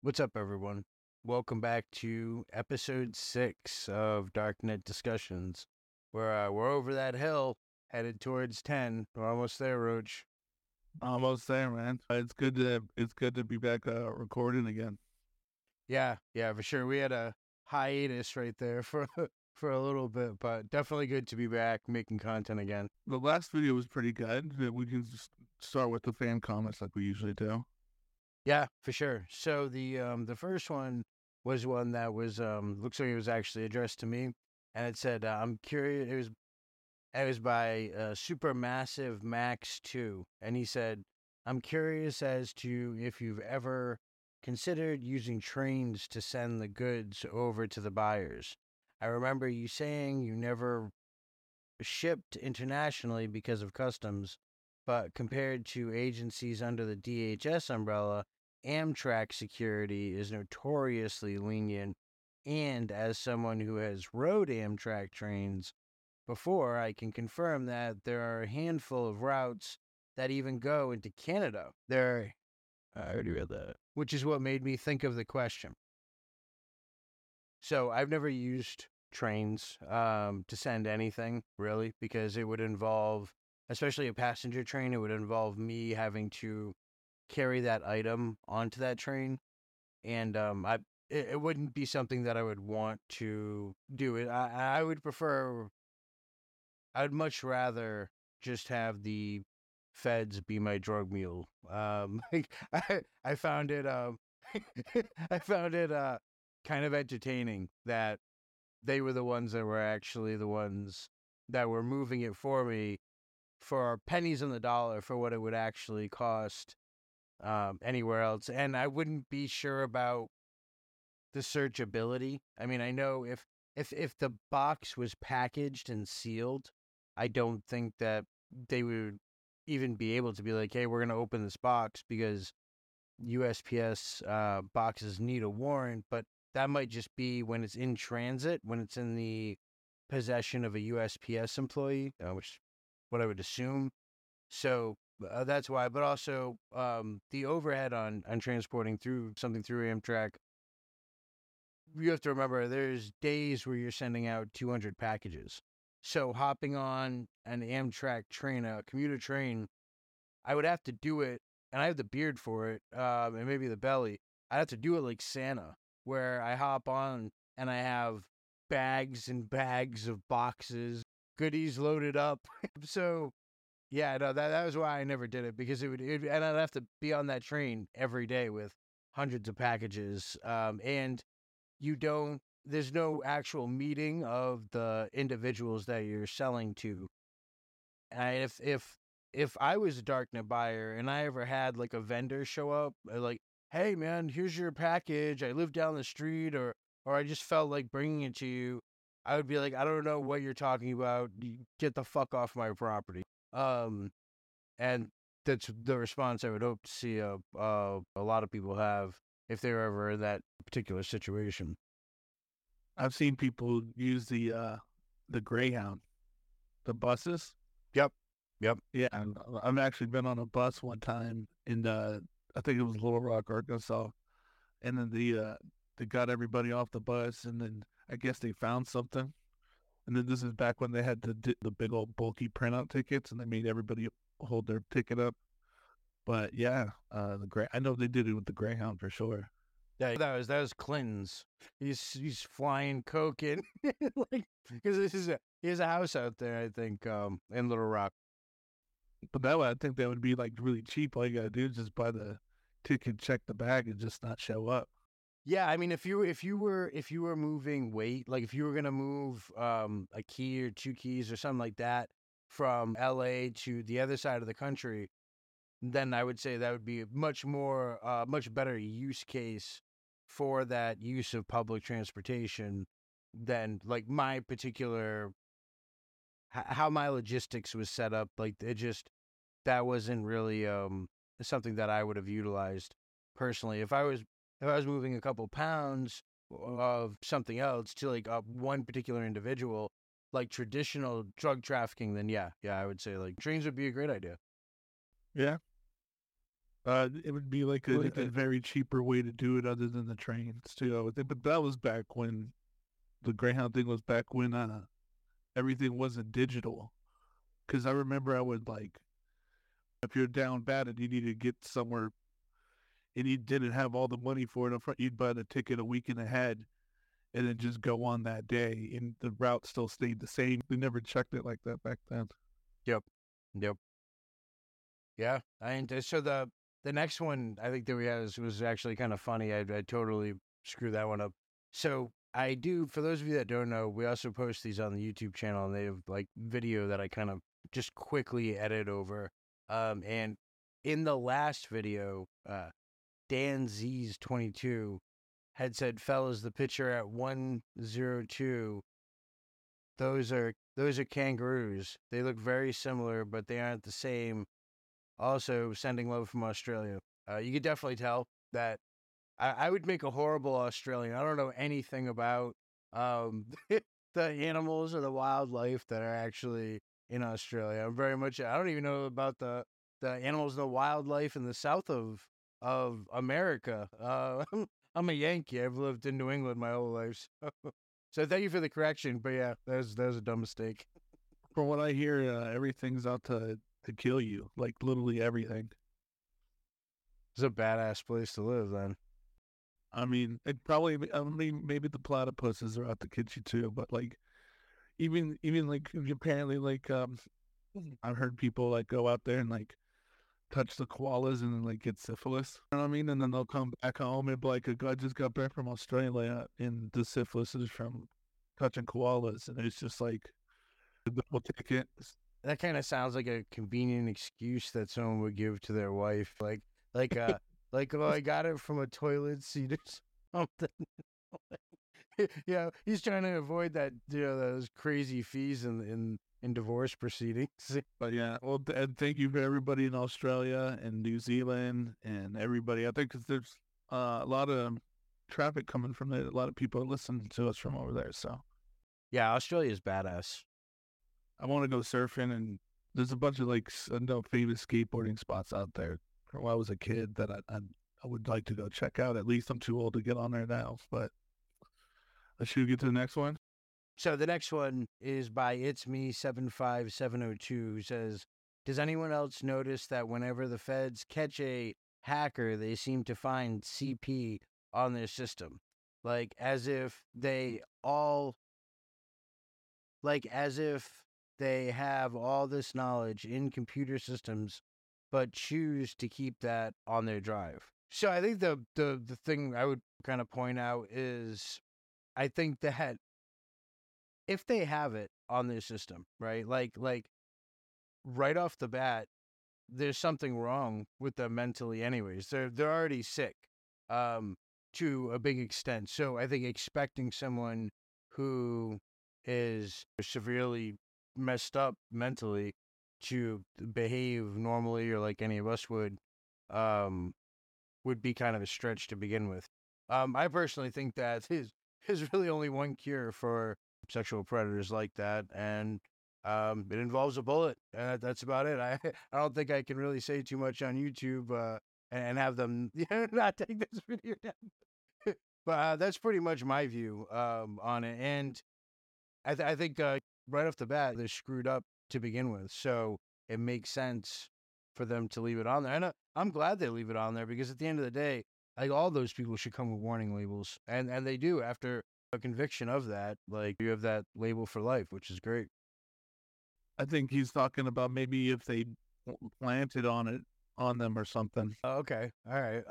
What's up, everyone? Welcome back to episode 6 of Darknet Discussions. We're over that hill, headed towards 10. We're almost there, Roach. Almost there, man. It's good to be back recording again. Yeah, for sure. We had a hiatus right there for for a little bit, but definitely good to be back making content again. The last video was pretty good. We can just start with the fan comments like we usually do. Yeah, for sure. So the first one was one that was looks like it was actually addressed to me, and it said, "I'm curious." It was by Supermassive Max 2, and he said, "I'm curious as to if you've ever considered using trains to send the goods over to the buyers. I remember you saying you never shipped internationally because of customs, but compared to agencies under the DHS umbrella, Amtrak security is notoriously lenient, and as someone who has rode Amtrak trains before, I can confirm that there are a handful of routes that even go into Canada. I already read that. Which is what made me think of the question. So I've never used trains to send anything, really, because it would involve, especially a passenger train, it would involve me having to carry that item onto that train. And it wouldn't be something that I would want to do. I would prefer, I'd much rather just have the feds be my drug mule. I found it, I found it kind of entertaining that they were the ones that were actually the ones that were moving it for me for pennies on the dollar for what it would actually cost anywhere else. And I wouldn't be sure about the searchability. I mean, I know if the box was packaged and sealed, I don't think that they would even be able to be like, hey, we're going to open this box because USPS boxes need a warrant. But that might just be when it's in transit, when it's in the possession of a USPS employee, which is what I would assume. So that's why. But also the overhead on transporting through something through Amtrak, you have to remember there's days where you're sending out 200 packages. So hopping on an Amtrak train, a commuter train, I would have to do it, and I have the beard for it, and maybe the belly. I'd have to do it like Santa, where I hop on and I have bags and bags of boxes, goodies loaded up. So yeah, no, that was why I never did it, because and I'd have to be on that train every day with hundreds of packages, and there's no actual meeting of the individuals that you're selling to. And if I was a darknet buyer and I ever had like a vendor show up, like, hey man, here's your package, I live down the street, or I just felt like bringing it to you, I would be like, I don't know what you're talking about, get the fuck off my property. And that's the response I would hope to see a lot of people have if they're ever in that particular situation. I've seen people use the Greyhound, the buses. Yep. Yeah, and I've actually been on a bus one time in I think it was Little Rock, Arkansas, and then they got everybody off the bus, and then I guess they found something, and then this is back when they had the big old bulky printout tickets, and they made everybody hold their ticket up. But yeah, I know they did it with the Greyhound for sure. Yeah, that was Clinton's. He's flying coke in, like, because he has a house out there, I think, in Little Rock. But that way, I think that would be like really cheap. All you gotta do is just buy the ticket, check the bag, and just not show up. Yeah, I mean, if you were moving weight, like if you were gonna move a key or two keys or something like that from LA to the other side of the country, then I would say that would be a much better use case for that use of public transportation than like my particular how my logistics was set up. Like that wasn't really something that I would have utilized personally. If I was moving a couple pounds of something else to like one particular individual, like traditional drug trafficking, then yeah, I would say like trains would be a great idea. Yeah. It would be like a very cheaper way to do it other than the trains too. I would think. But that was back when the Greyhound thing was back when everything wasn't digital. Because I remember I would like, if you're down bad and you need to get somewhere and you didn't have all the money for it up front, you'd buy the ticket a weekend ahead and then just go on that day, and the route still stayed the same. We never checked it like that back then. Yep. Yep. Yeah. So the next one I think that we had was actually kind of funny. I totally screwed that one up. So I do, for those of you that don't know, we also post these on the YouTube channel, and they have like video that I kind of just quickly edit over. And in the last video, Dan Z's 22 had said, "Fellas, the picture at 102, those are kangaroos. They look very similar, but they aren't the same. Also, sending love from Australia." You could definitely tell that I would make a horrible Australian. I don't know anything about the animals or the wildlife that are actually in Australia. I'm very much. I don't even know about the animals and the wildlife in the south of America. I'm a Yankee. I've lived in New England my whole life. So thank you for the correction. But yeah, that was a dumb mistake. From what I hear, everything's out to kill you. Like literally everything. It's a badass place to live, then. I mean, it probably. I mean, maybe the platypuses are out to get you too. But like, even like apparently like I've heard people like go out there and like touch the koalas and then like get syphilis. You know what I mean? And then they'll come back home and be like, I just got back from Australia and the syphilis is from touching koalas. And it's just like, we'll take it. That kind of sounds like a convenient excuse that someone would give to their wife. Like, oh, I got it from a toilet seat or something. Yeah, he's trying to avoid that, those crazy fees in divorce proceedings. But yeah, well, and thank you for everybody in Australia and New Zealand and everybody out there, because there's a lot of traffic coming from there. A lot of people are listening to us from over there. So yeah, Australia is badass. I want to go surfing, and there's a bunch of like famous skateboarding spots out there from when I was a kid that I would like to go check out. At least I'm too old to get on there now, but should we get to the next one? So the next one is by It's Me 75702, who says, "Does anyone else notice that whenever the feds catch a hacker, they seem to find CP on their system? Like as if they have all this knowledge in computer systems, but choose to keep that on their drive." So I think the thing I would kind of point out is, I think that if they have it on their system, right? Like right off the bat, there's something wrong with them mentally anyways. They're already sick to a big extent. So I think expecting someone who is severely messed up mentally to behave normally or like any of us would be kind of a stretch to begin with. I personally think that there's really only one cure for sexual predators like that, and it involves a bullet. That's about it. I don't think I can really say too much on YouTube and have them not take this video down. But that's pretty much my view on it. And I think right off the bat, they're screwed up to begin with. So it makes sense for them to leave it on there. And I'm glad they leave it on there, because at the end of the day, like, all those people should come with warning labels. And they do. After a conviction of that, like, you have that label for life, which is great. I think he's talking about maybe if they planted on them or something. Okay. All right.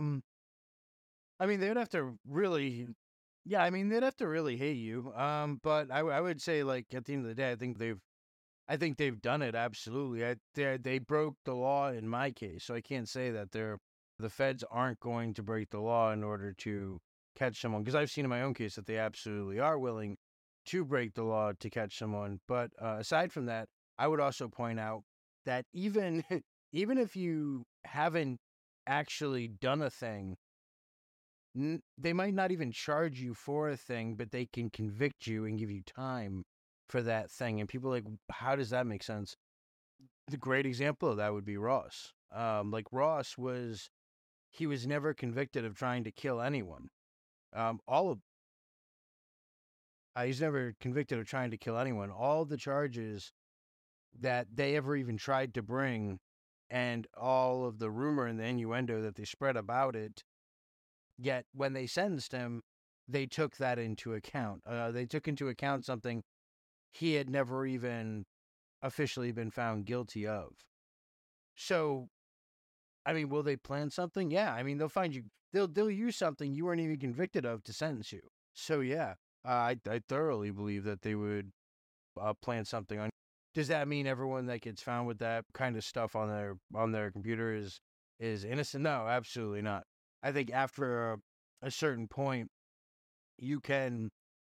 I mean, they'd have to really, yeah, I mean, they'd have to really hate you. But I would say, like, at the end of the day, I think they've done it. Absolutely. They broke the law in my case. So I can't say that the feds aren't going to break the law in order to catch someone, because I've seen in my own case that they absolutely are willing to break the law to catch someone. But aside from that, I would also point out that even if you haven't actually done a thing, they might not even charge you for a thing, but they can convict you and give you time for that thing. And people are like, how does that make sense? the great example of that would be Ross. Like Ross he was never convicted of trying to kill anyone. All of He's never convicted of trying to kill anyone. All the charges that they ever even tried to bring, and all of the rumor and the innuendo that they spread about it, yet when they sentenced him, they took that into account. They took into account something he had never even officially been found guilty of. So, I mean, will they plan something? Yeah. I mean, they'll find you. They'll use something you weren't even convicted of to sentence you. So yeah, I thoroughly believe that they would plan something on. Does that mean everyone that gets found with that kind of stuff on their computer is innocent? No, absolutely not. I think after a certain point, you can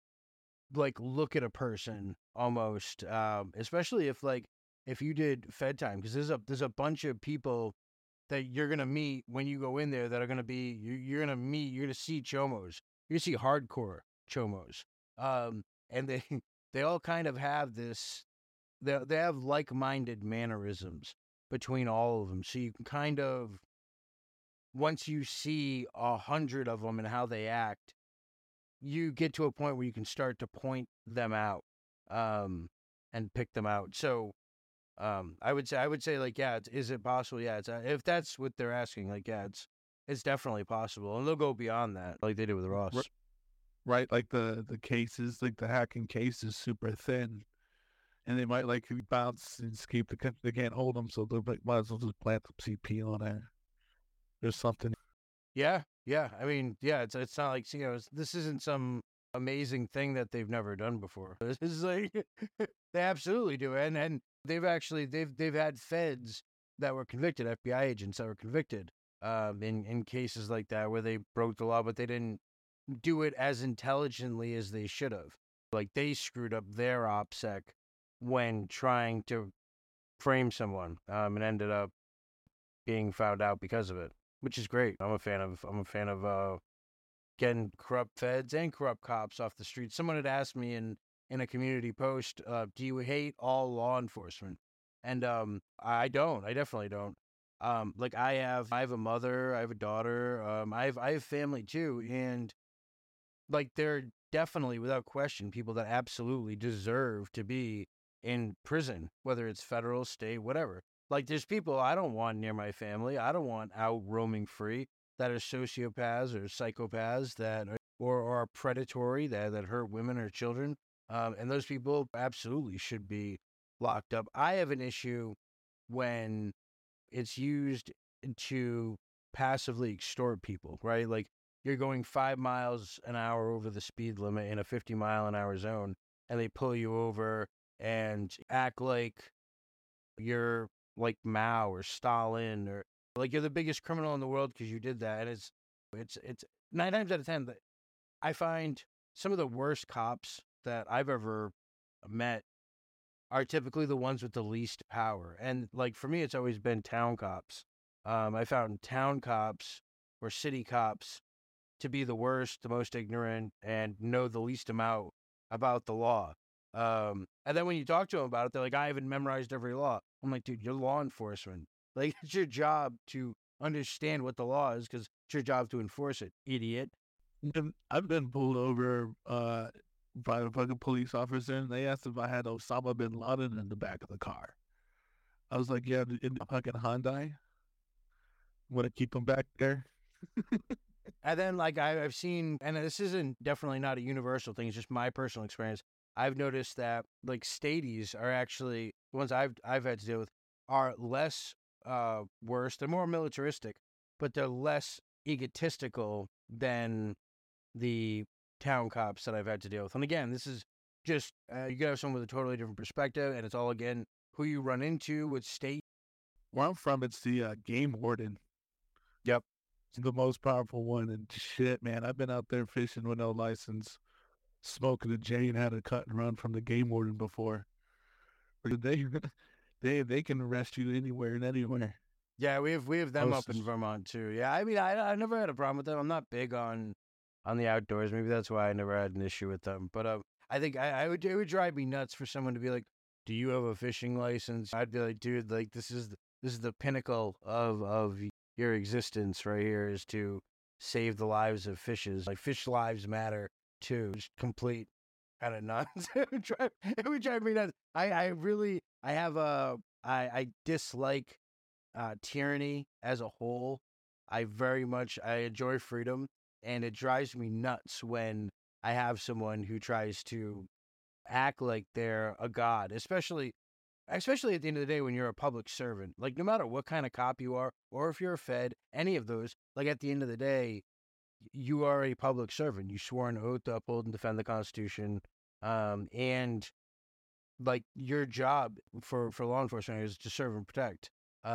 like look at a person almost, especially if you did Fed time, because there's a bunch of people that you're gonna meet when you go in there that are gonna be you're gonna see chomos, you're gonna see hardcore chomos, and they they all kind of have this, they have like-minded mannerisms between all of them, so you can kind of, once you see 100 of them and how they act, you get to a point where you can start to point them out, um, and pick them out. So, I would say like, yeah, is it possible? Yeah, if that's what they're asking, like, yeah, it's definitely possible, and they'll go beyond that, like they did with Ross. Right, like the cases, like the hacking case is super thin, and they might like bounce and escape. They can't hold them, so they might as well just plant some CP on it. There's something. Yeah, yeah. I mean, yeah, it's not like, this isn't some amazing thing that they've never done before. This is like they absolutely do, and they've had feds that were convicted, FBI agents that were convicted, in cases like that where they broke the law, but they didn't do it as intelligently as they should have. Like they screwed up their OPSEC when trying to frame someone, and ended up being found out because of it, which is great. I'm a fan of getting corrupt feds and corrupt cops off the street. Someone had asked me in a community post, do you hate all law enforcement? And I don't. I definitely don't. Like I have a mother, I have a daughter, I have family too, and like they're definitely, without question, people that absolutely deserve to be in prison, whether it's federal, state, whatever. Like there's people I don't want near my family. I don't want out roaming free that are sociopaths or psychopaths that are, or are predatory, that hurt women or children. And those people absolutely should be locked up. I have an issue when it's used to passively extort people, right? Like you're going 5 miles an hour over the speed limit in a 50-mile-an-hour zone, and they pull you over and act like you're like Mao or Stalin, or like you're the biggest criminal in the world because you did that. And it's 9 times out of 10 that I find some of the worst cops that I've ever met are typically the ones with the least power. And like for me, it's always been town cops. I found town cops or city cops to be the worst, the most ignorant, and know the least amount about the law. And then when you talk to them about it, they're like, I haven't memorized every law. I'm like, dude, you're law enforcement. Like, it's your job to understand what the law is because it's your job to enforce it, idiot. I've been pulled over by a fucking police officer, and they asked if I had Osama bin Laden in the back of the car. I was like, yeah, in the fucking Hyundai. Want to keep him back there? And then, like, I've seen, and this isn't definitely not a universal thing, it's just my personal experience. I've noticed that, like, stadies are actually, the ones I've had to deal with, are less worse. They're more militaristic, but they're less egotistical than the town cops that I've had to deal with. And again, this is just, you gotta have someone with a totally different perspective, and it's all, again, who you run into, with state. Where I'm from, it's the game warden. Yep. It's the most powerful one. And shit, man, I've been out there fishing with no license, smoking a J, and had a cut and run from the game warden before. They they can arrest you anywhere and anywhere. Yeah, we have them up in Vermont too. Yeah, I mean, I never had a problem with them. I'm not big on the outdoors. Maybe that's why I never had an issue with them. But I think it would drive me nuts for someone to be like, do you have a fishing license? I'd be like, dude, like this is the pinnacle of your existence right here, is to save the lives of fishes. Like, fish lives matter too. Just complete kind of nuts. It would drive me nuts. I dislike tyranny as a whole. I enjoy freedom, and it drives me nuts when I have someone who tries to act like they're a god, especially at the end of the day when you're a public servant. Like, no matter what kind of cop you are, or if you're a Fed, any of those, like, at the end of the day, you are a public servant. You swore an oath to uphold and defend the Constitution, and like, your job for law enforcement is to serve and protect.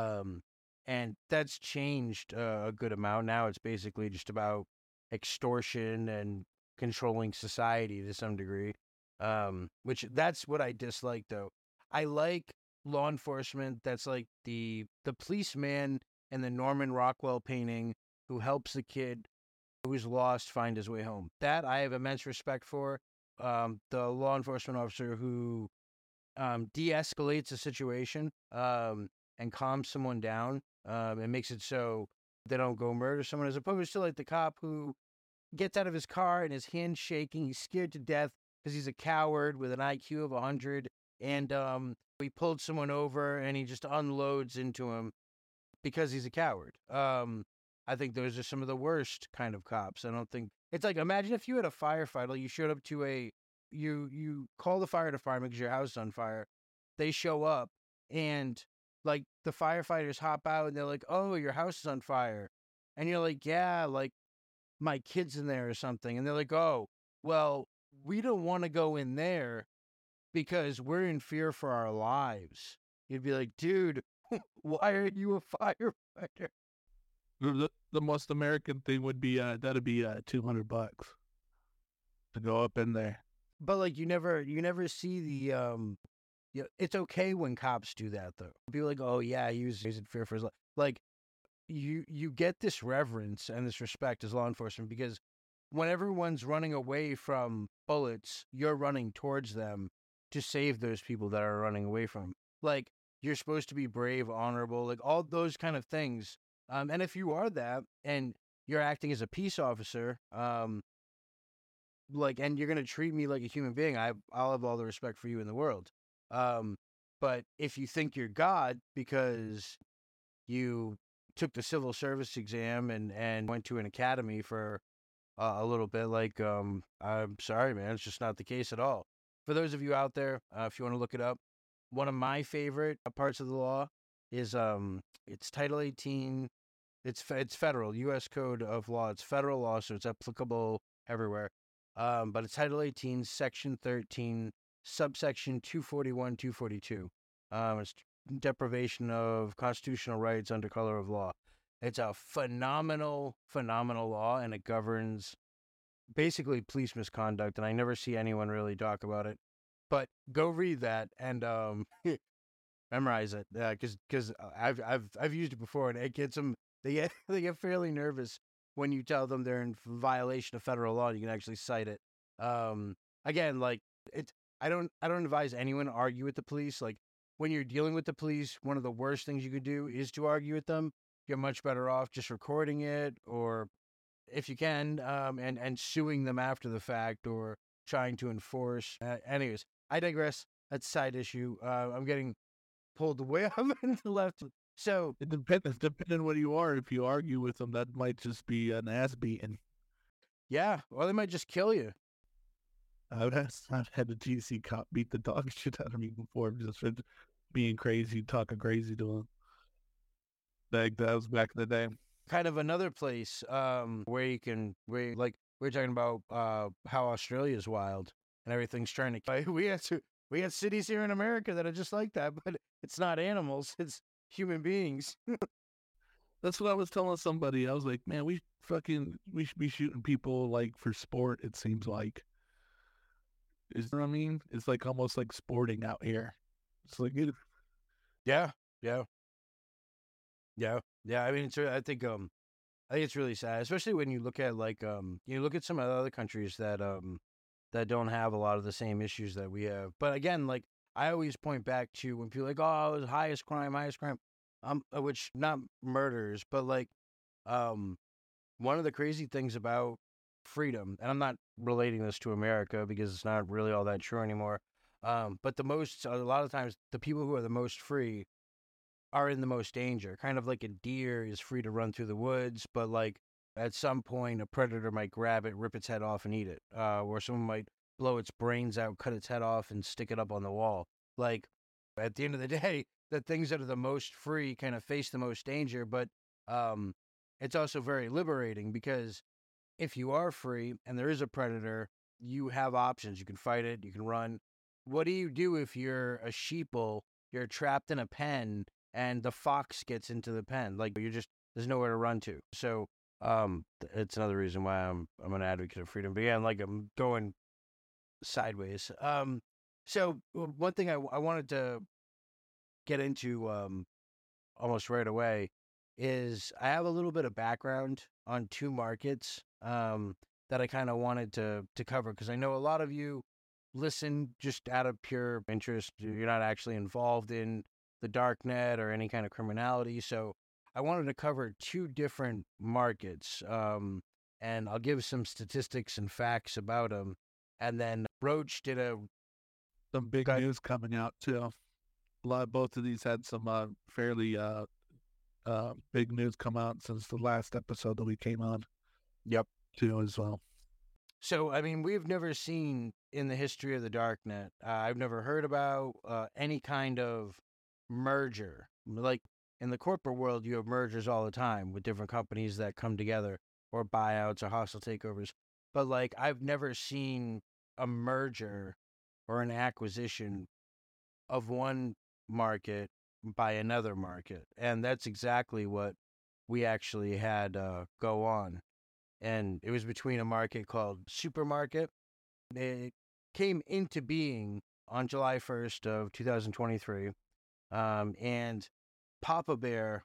And that's changed a good amount. Now it's basically just about extortion and controlling society to some degree. Which, that's what I dislike, though. I like law enforcement that's like the policeman in the Norman Rockwell painting who helps the kid who's lost find his way home. That I have immense respect for. The law enforcement officer who de-escalates a situation, and calms someone down, and makes it so they don't go murder someone, as opposed to like the cop who gets out of his car and his hand's shaking. He's scared to death because he's a coward with an IQ of 100, and he pulled someone over and he just unloads into him because he's a coward. I think those are some of the worst kind of cops. I don't think it's like, imagine if you had a firefighter, you showed up to you call the fire department because your house is on fire. They show up, and like the firefighters hop out and they're like, "Oh, your house is on fire," and you're like, "Yeah, like my kid's in there or something," and they're like, "Oh, well, we don't want to go in there because we're in fear for our lives." You'd be like, "Dude, why are you a firefighter?" The most American thing would be that'd be $200 to go up in there. But like, you never see the it's okay when cops do that, though. People like, "Oh yeah, he's in fear for his life." Like, you get this reverence and this respect as law enforcement because when everyone's running away from bullets, you're running towards them to save those people that are running away from 'em. Like, you're supposed to be brave, honorable, like all those kind of things. And if you are that, and you're acting as a peace officer, like, and you're gonna treat me like a human being, I'll have all the respect for you in the world. But if you think you're God because you took the civil service exam and went to an academy for a little bit, like, I'm sorry, man, it's just not the case at all. For those of you out there, if you want to look it up, one of my favorite parts of the law is it's Title 18. It's federal, U.S. Code of Law. It's federal law, so it's applicable everywhere. But it's Title 18, Section 13, subsection 241, 242. It's deprivation of constitutional rights under color of law. It's a phenomenal law, and it governs basically police misconduct, and I never see anyone really talk about it. But go read that and memorize it, because I've used it before, and it gets them. They get fairly nervous when you tell them they're in violation of federal law and you can actually cite it. Again, like, it's I don't advise anyone to argue with the police. Like, when you're dealing with the police, one of the worst things you could do is to argue with them. You're much better off just recording it, or if you can, and suing them after the fact, or trying to enforce. Anyways, I digress. That's a side issue. I'm getting pulled way off into the left. So It depends. Depending what you are, if you argue with them, that might just be an ass beating. yeah, or they might just kill you. I've had a GC cop beat the dog shit out of me before, just for being crazy, talking crazy to him. Like, that was back in the day. Kind of another place where like, we're talking about how Australia is wild and everything's trying to. We had cities here in America that are just like that, but it's not animals, it's human beings. That's what I was telling somebody. I was like, man, we should be shooting people like for sport. It seems like, is you know what I mean? It's like almost like sporting out here. It's like Yeah, yeah, yeah, yeah. I mean, I think it's really sad, especially when you look at like you look at some of the other countries that don't have a lot of the same issues that we have. But again, like, I always point back to when people are like, oh, it was highest crime, which not murders, but like, one of the crazy things about freedom, and I'm not relating this to America because it's not really all that true anymore. But a lot of times, the people who are the most free are in the most danger. Kind of like a deer is free to run through the woods, but like at some point, a predator might grab it, rip its head off, and eat it. Or someone might blow its brains out, cut its head off, and stick it up on the wall. Like at the end of the day, the things that are the most free kind of face the most danger, but it's also very liberating because if you are free and there is a predator, you have options. You can fight it, you can run. What do you do if you're a sheeple, you're trapped in a pen, and the fox gets into the pen? Like there's nowhere to run to. So it's another reason why I'm an advocate of freedom. But yeah, like I'm going sideways. So one thing I wanted to get into almost right away is I have a little bit of background on two markets that I kind of wanted to cover because I know a lot of you listen just out of pure interest. You're not actually involved in the dark net or any kind of criminality. So I wanted to cover two different markets, and I'll give some statistics and facts about them. And then Roach did some big news coming out too. Both of these had some fairly big news come out since the last episode that we came on. Yep. Too as well. So, I mean, we've never seen in the history of the darknet, I've never heard about any kind of merger. Like in the corporate world, you have mergers all the time with different companies that come together or buyouts or hostile takeovers. But like, I've never seen a merger or an acquisition of one market by another market. And that's exactly what we actually had go on. And it was between a market called Supermarket. It came into being on July 1st of 2023. And Papa Bear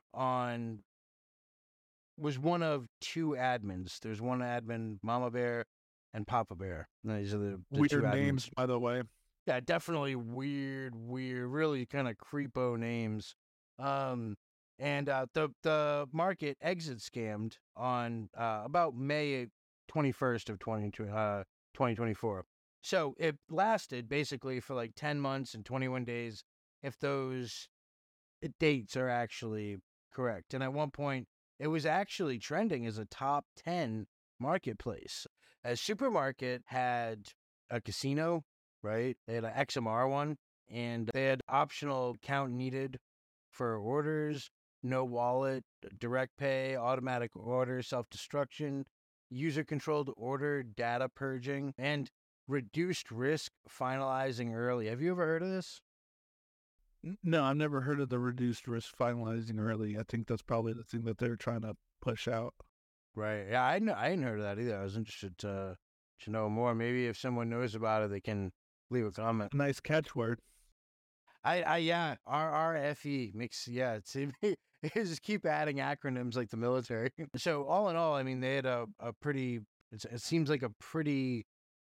was one of two admins. There's one admin, Mama Bear, and Papa Bear. These are the weird two names, by the way. Yeah, definitely weird, really kind of creepo names. And the market exit scammed on about May 21st of 2024. So it lasted basically for like 10 months and 21 days if those dates are actually correct. And at one point, it was actually trending as a top 10 marketplace. A Supermarket had a casino, right? They had an XMR one, and they had optional account needed for orders, no wallet, direct pay, automatic order, self-destruction, user-controlled order, data purging, and reduced risk finalizing early. Have you ever heard of this? No, I've never heard of the reduced risk finalizing early. I think that's probably the thing that they're trying to push out. Right. Yeah, I hadn't heard of that either. I was interested to know more. Maybe if someone knows about it, they can leave a comment. Nice catchword. Yeah, RRFE makes, yeah, it's, they just keep adding acronyms like the military. So all in all, I mean, they had a pretty, it seems like a pretty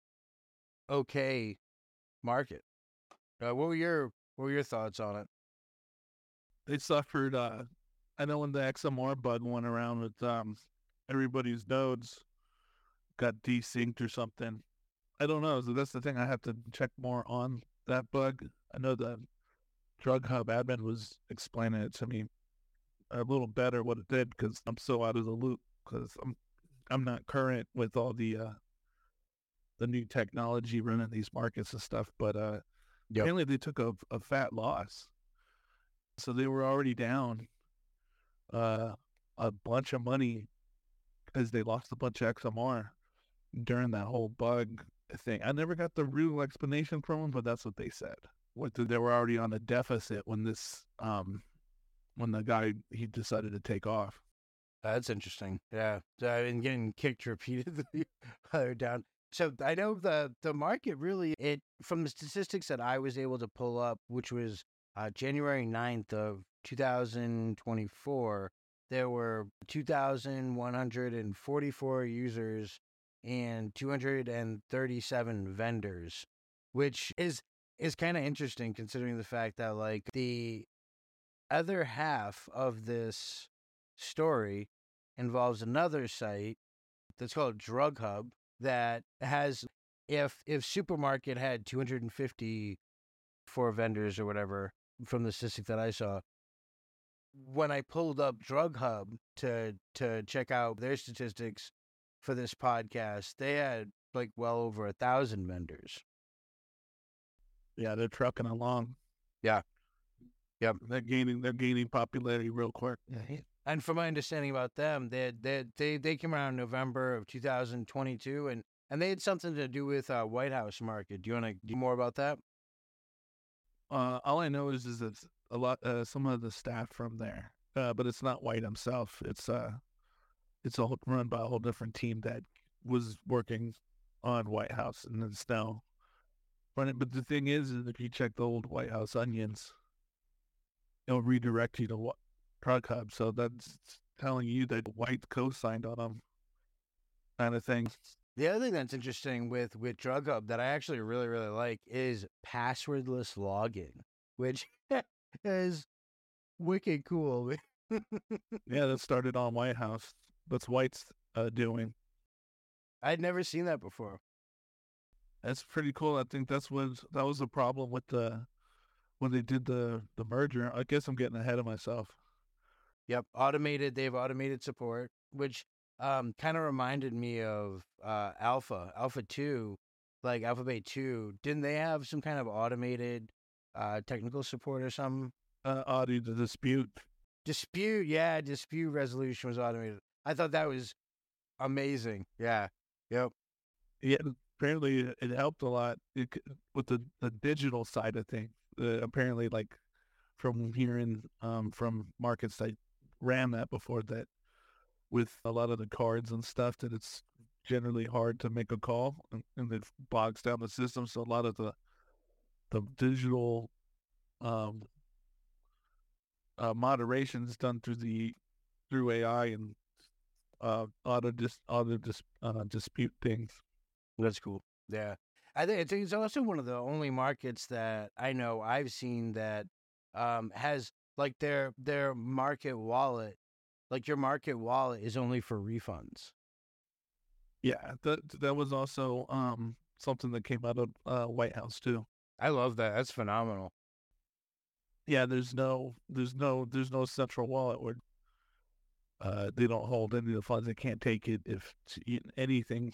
okay market. What were your thoughts on it? They suffered, I know when the XMR bug went around with everybody's nodes got desynced or something. I don't know. So that's the thing. I have to check more on that bug. I know the Drug Hub admin was explaining it to me a little better what it did because I'm so out of the loop because I'm not current with all the new technology running these markets and stuff. But apparently they took a fat loss, so they were already down a bunch of money because they lost a bunch of XMR during that whole bug thing. I never got the real explanation from them, but that's what they said. They were already on a deficit when this, when the guy, he decided to take off. That's interesting. Yeah. So I've been getting kicked repeatedly while they're down. So I know the market really, from the statistics that I was able to pull up, which was January 9th of 2024, there were 2,144 users and 237 vendors, which is is kind of interesting considering the fact that like the other half of this story involves another site that's called Drug Hub that has if supermarket had 254 vendors or whatever from the statistic that I saw, when I pulled up Drug Hub to check out their statistics for this podcast, they had like well over 1,000 vendors. Yeah, they're trucking along. Yeah. Yep. They're gaining popularity real quick. Yeah. And from my understanding about them, they came around November of 2022, and they had something to do with White House Market. Do you want to do more about that? All I know is it's a lot some of the staff from there, but it's not White himself. It's run by a whole different team that was working on White House, and it's now running. But the thing is if you check the old White House onions, it'll redirect you to Drug Hub. So that's telling you that White co-signed on them, kind of thing. The other thing that's interesting with Drug Hub that I actually really, really like is passwordless login, which is wicked cool. Yeah, that started on White House. That's White's doing. I'd never seen that before. That's pretty cool. I think that was a problem with when they did the merger. I guess I'm getting ahead of myself. Yep, they've automated support, which kind of reminded me of Alpha 2, like Alphabet 2. Didn't they have some kind of automated technical support or something? Audio to dispute. Yeah, dispute resolution was automated. I thought that was amazing. Yeah. Yep. Yeah, apparently it helped a lot with the digital side of things. Apparently, like from hearing from markets that ran that before, that with a lot of the cards and stuff, that it's generally hard to make a call and it bogs down the system. So a lot of the digital moderation is done through AI and dispute things. That's cool. Yeah. I think it's also one of the only markets that I know I've seen that has like their market wallet, like your market wallet is only for refunds. Yeah, that was also something that came out of White House too. I love that. That's phenomenal. Yeah, there's no central wallet where they don't hold any of the funds. They can't take it if anything,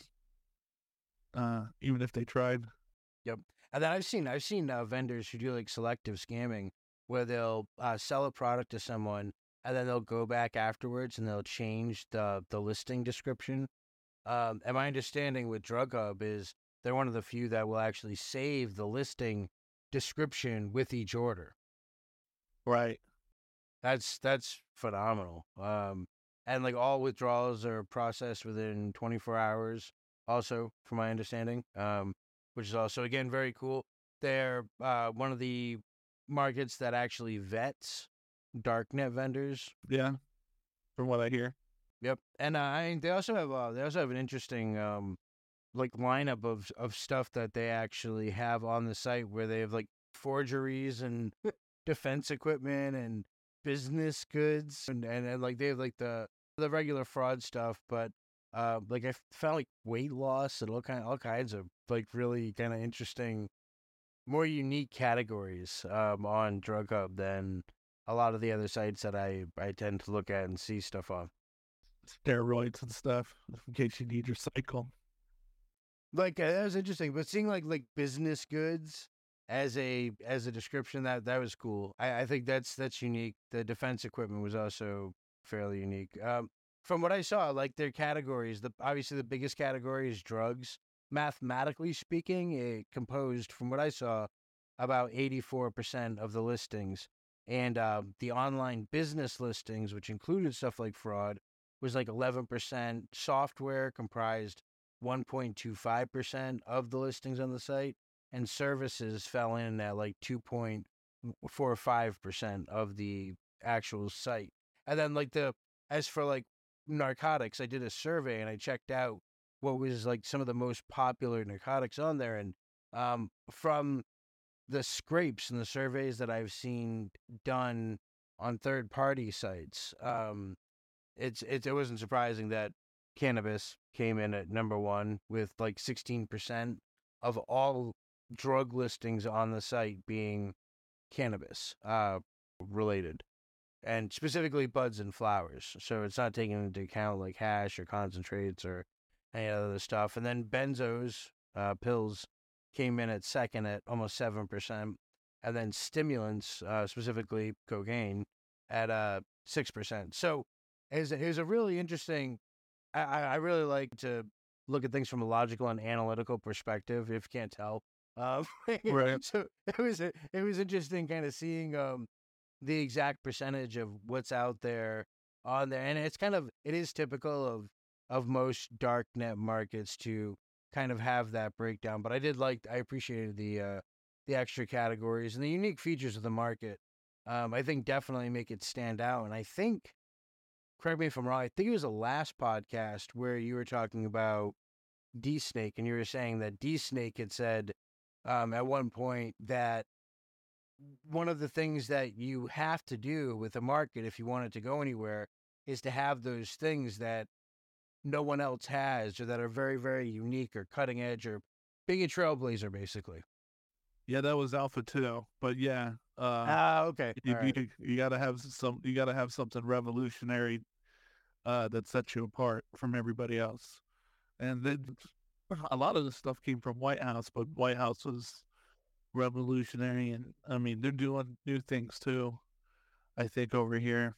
even if they tried. Yep. And then I've seen vendors who do like selective scamming, where they'll sell a product to someone and then they'll go back afterwards and they'll change the listing description. And my understanding with Drug Hub is they're one of the few that will actually save the listing description with each order. Right. That's phenomenal. And like all withdrawals are processed within 24 hours. Also, from my understanding, which is also again very cool. They're one of the markets that actually vets darknet vendors. Yeah, from what I hear. Yep, and they also have an interesting like lineup of stuff that they actually have on the site, where they have like forgeries and defense equipment and business goods and like they have like the regular fraud stuff, but like I found like weight loss and all kinds of like really kind of interesting, more unique categories on Drug Hub than a lot of the other sites that I tend to look at and see stuff on. Steroids and stuff, in case you need your cycle. Like that was interesting, but seeing like business goods as a description, that was cool. I think that's unique. The defense equipment was also fairly unique. From what I saw, like their categories, obviously the biggest category is drugs. Mathematically speaking, it composed, from what I saw, about 84% of the listings, and the online business listings, which included stuff like fraud, was like 11%. Software comprised 1.25% of the listings on the site, and services fell in at like 2.45% of the actual site. And then like as for like narcotics, I did a survey and I checked out what was like some of the most popular narcotics on there, and from the scrapes and the surveys that I've seen done on third-party sites, it wasn't surprising that cannabis came in at number one with like 16% of all drug listings on the site being cannabis related, and specifically buds and flowers. So it's not taking into account like hash or concentrates or any other stuff. And then benzos, pills, came in at second at almost 7%, and then stimulants, specifically cocaine, at 6%. So it was a really interesting. I really like to look at things from a logical and analytical perspective, if you can't tell. Right. So it was interesting kind of seeing the exact percentage of what's out there on there, and it is typical of most dark net markets to kind of have that breakdown. But I appreciated the extra categories and the unique features of the market. I think definitely make it stand out, and I think, correct me if I'm wrong, I think it was the last podcast where you were talking about D Snake, and you were saying that D Snake had said at one point that one of the things that you have to do with a market if you want it to go anywhere is to have those things that no one else has, or that are very, very unique or cutting edge or being a trailblazer, basically. Yeah, that was Alpha 2. But yeah, Okay. you, All right. you gotta have something revolutionary that sets you apart from everybody else. And then a lot of the stuff came from White House, but White House was revolutionary, and I mean they're doing new things too. I think over here.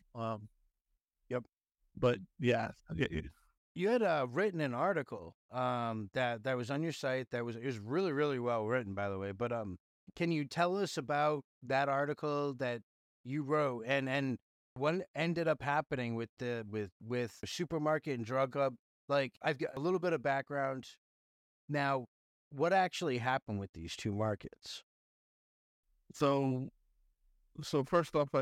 Yep. But yeah, You had written an article that was on your site it was really, really well written, by the way. But can you tell us about that article that you wrote, and what ended up happening with with Supermarket and Drug Hub? Like, I've got a little bit of background now. What actually happened with these two markets? so first off,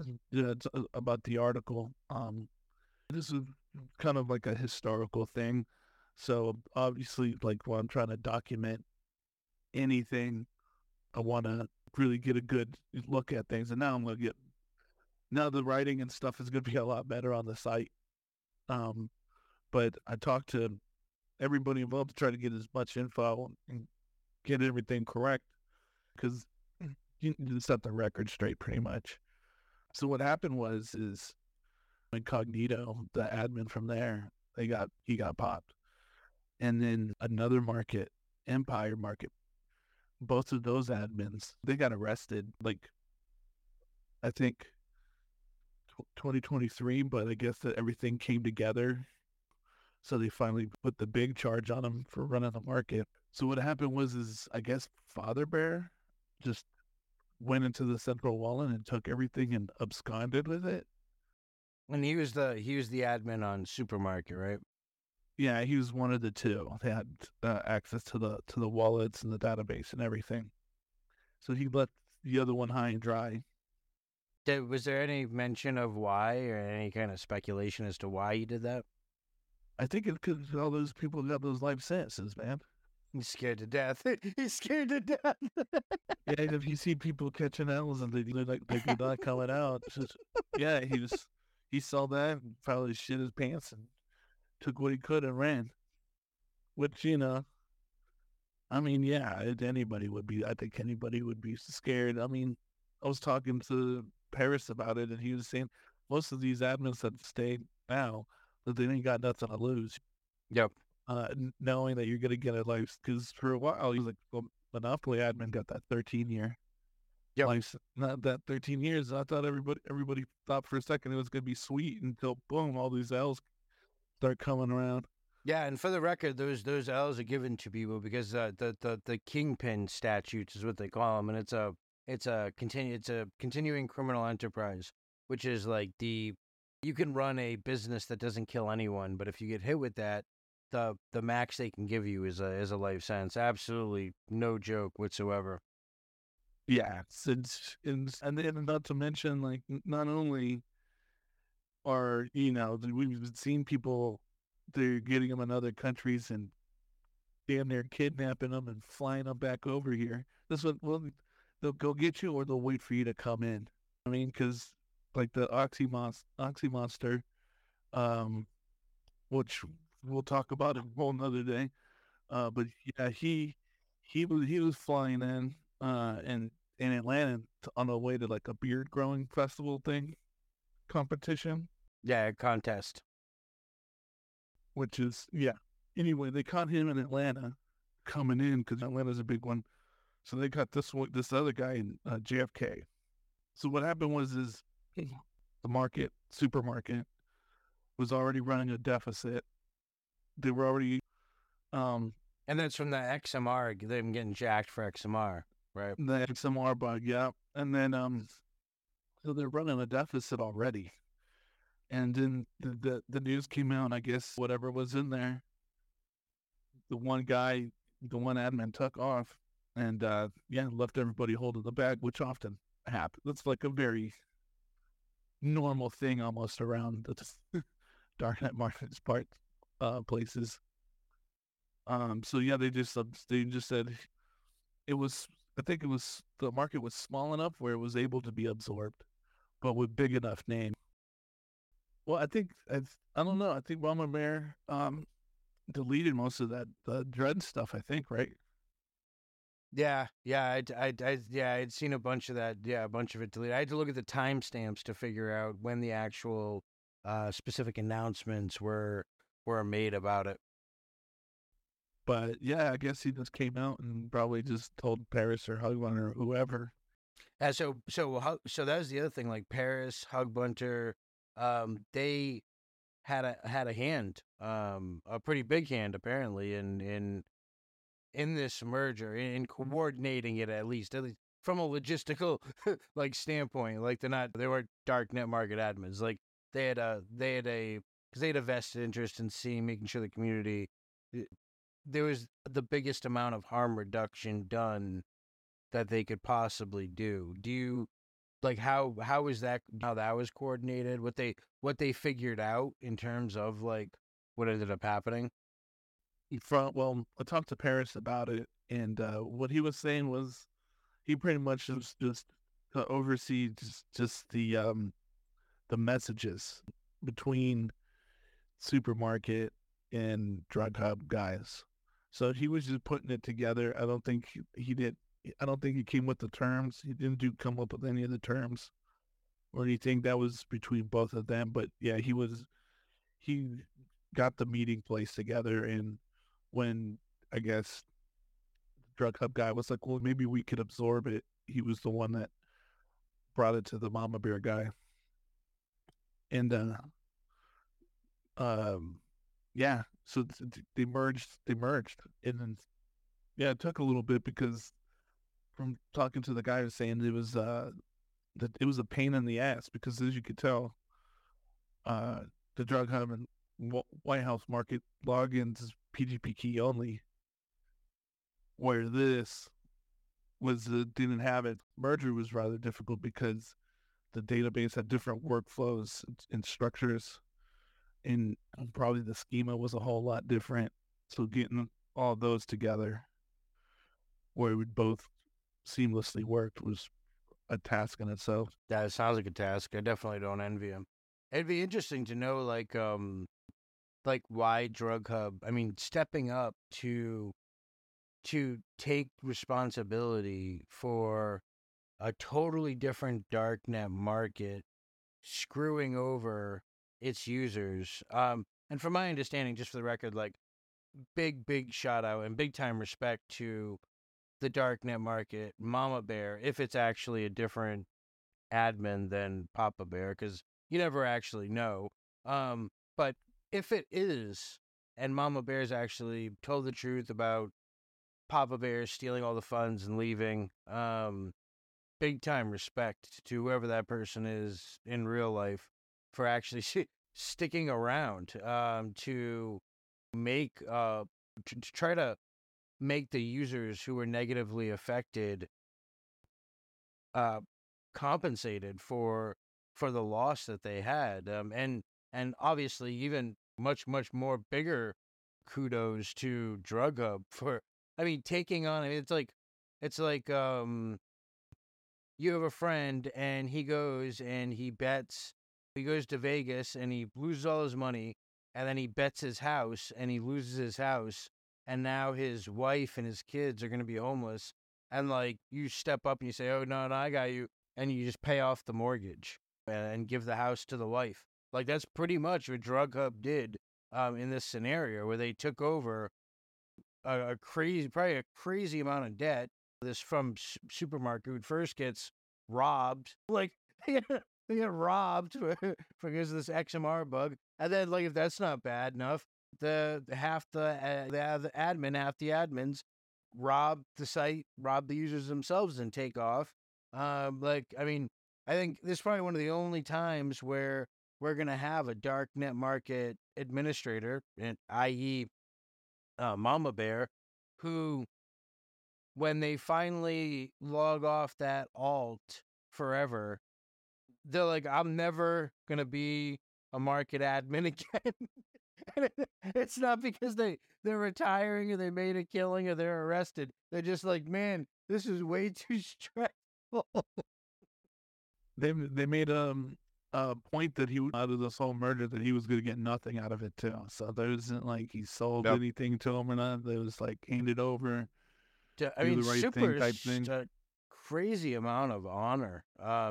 about the article. This is kind of like a historical thing. So obviously, like when I'm trying to document anything, I want to really get a good look at things. And now the writing and stuff is going to be a lot better on the site. But I talked to everybody involved to try to get as much info and get everything correct, because you need to set the record straight pretty much. So what happened is Incognito, the admin from there, he got popped. And then another market, Empire Market, both of those admins, they got arrested, like, I think 2023, but I guess that everything came together. So they finally put the big charge on them for running the market. So what happened is I guess Father Bear just went into the central wallet and took everything and absconded with it. And he was the admin on Supermarket, right? Yeah, he was one of the two. They had access to the wallets and the database and everything. So he let the other one high and dry. Was there any mention of why, or any kind of speculation as to why he did that? I think it's because all those people got those life sentences, man. He's scared to death. He's scared to death. Yeah, if you see people catching L's and they're not coming out, yeah, he saw that and probably shit his pants and took what he could and ran. Which, I mean, yeah, I think anybody would be scared. I mean, I was talking to Paris about it, and he was saying most of these admins that stay now, that they ain't got nothing to lose. Yep. Knowing that you're going to get a life, because for a while, he was like, well, Monopoly admin got that 13-year. Yep. Life, not that 13 years. I thought everybody thought for a second it was going to be sweet until, boom, all these L's start coming around. Yeah, and for the record, those L's are given to people because the kingpin statutes is what they call them, and it's a continuing criminal enterprise, which is like you can run a business that doesn't kill anyone, but if you get hit with that, the max they can give you is a life sentence. Absolutely no joke whatsoever. Yeah, and then not to mention, like, not only are we've seen people, they're getting them in other countries and damn near kidnapping them and flying them back over here. they'll go get you or they'll wait for you to come in. I mean, because like the Oxy Monster, um, which we'll talk about a whole nother day. But yeah, he was flying in and in Atlanta on the way to like a beard growing festival thing competition, Yeah, contest. which is yeah. Anyway, they caught him in Atlanta coming in because Atlanta's a big one. So they got this other guy in JFK. So what happened was is the supermarket was already running a deficit. They were already And that's from the XMR, them getting jacked for XMR, right? the XMR bug, yeah. And then so they're running a deficit already. And then the news came out, I guess whatever was in there, the one admin took off and left everybody holding the bag, which often happens. That's like a very normal thing almost around the darknet markets places. So yeah, they just said it was. I think it was the market was small enough where it was able to be absorbed, but with big enough name. Well, I don't know. I think Mama Bear deleted most of that Dread stuff. I think, right? Yeah, I'd seen a bunch of that. Yeah, a bunch of it deleted. I had to look at the timestamps to figure out when the actual specific announcements were made about it. But yeah, I guess he just came out and probably just told Paris or Hugman or whoever. So that was the other thing. Like Paris, Hugbunter, they had a hand, a pretty big hand apparently in this merger, in coordinating it at least from a logistical like standpoint. Like they weren't dark net market admins. Like they had a because they had a vested interest in making sure the community there was the biggest amount of harm reduction done that they could possibly do. Do you like how is that how that was coordinated? What they figured out in terms of like what ended up happening? I talked to Paris about it, and what he was saying was he pretty much was just to oversee just the messages between supermarket and drug hub guys. So he was just putting it together. I don't think he did. I don't think he came with the terms. He didn't come up with any of the terms or anything. That was between both of them. But yeah, he got the meeting place together, and when I guess the drug hub guy was like, well, maybe we could absorb it. He was the one that brought it to the Mama Bear guy, and yeah, so they merged, and then yeah, it took a little bit because from talking to the guy who was saying it was that it was a pain in the ass because as you could tell, the drug hub and White House market logins is PGP key only, where this was didn't have it. Merger was rather difficult because the database had different workflows and structures, and probably the schema was a whole lot different. So getting all those together where it would both seamlessly work was a task in itself. That sounds like a task. I definitely don't envy him. It'd be interesting to know like why Drug Hub. I mean, stepping up to take responsibility for a totally different darknet market, screwing over its users. And from my understanding, just for the record, like big shout out and big time respect to the darknet market, Mama Bear, if it's actually a different admin than Papa Bear, because you never actually know. But if it is, and Mama Bear's actually told the truth about Papa Bear stealing all the funds and leaving, big time respect to whoever that person is in real life for actually sticking around to make to try to make the users who were negatively affected compensated for the loss that they had, and obviously even much more bigger kudos to Drug Hub for, I mean, taking on. I mean, it's like you have a friend and he goes and he bets, he goes to Vegas and he loses all his money, and then he bets his house and he loses his house, and now his wife and his kids are going to be homeless. And like you step up and you say, "Oh no, no, I got you," and you just pay off the mortgage and give the house to the wife. Like that's pretty much what Drug Hub did in this scenario, where they took over probably a crazy amount of debt. This from supermarket who first gets robbed, like they get robbed because of this XMR bug, and then like if that's not bad enough, the admin, half the admins rob the site, rob the users themselves, and take off. Like I mean, I think this is probably one of the only times where we're gonna have a dark net market administrator, i.e., Mama Bear, who, when they finally log off that alt forever, they're like, I'm never going to be a market admin again. And it's not because they're retiring or they made a killing or they're arrested. They're just like, man, this is way too stressful. They made a point that he, out of this whole murder, that he was going to get nothing out of it too. So there wasn't like he sold Yep. anything to him or not. It was like handed over, I mean, the right super thing type thing. crazy amount of honor.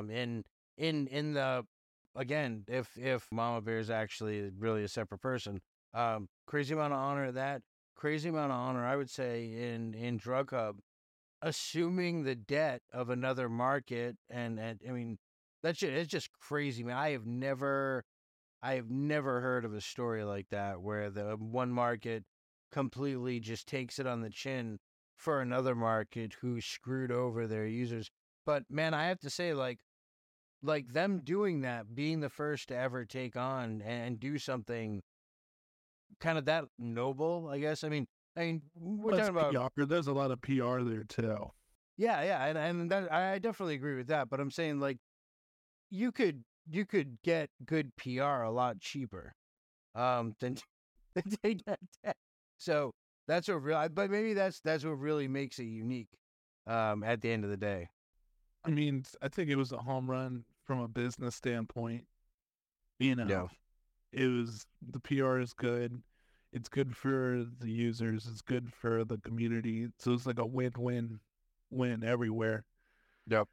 In the, again, if Mama Bear is actually really a separate person, crazy amount of honor that. Crazy amount of honor, I would say, in Drug Hub, assuming the debt of another market, and I mean, that shit is just crazy, man. I have never heard of a story like that where the one market completely just takes it on the chin for another market who screwed over their users. But man, I have to say, like them doing that, being the first to ever take on and do something kind of that noble, I guess. I mean, we're Well, talking about PR. There's a lot of PR there too. yeah, and that, I definitely agree with that. But I'm saying, like, you could get good PR a lot cheaper than take that debt. So that's what real, but maybe that's what really makes it unique at the end of the day. I mean, I think it was a home run from a business standpoint. You know, Yeah. it was, the PR is good. It's good for the users. It's good for the community. So it's like a win-win-win everywhere. Yep.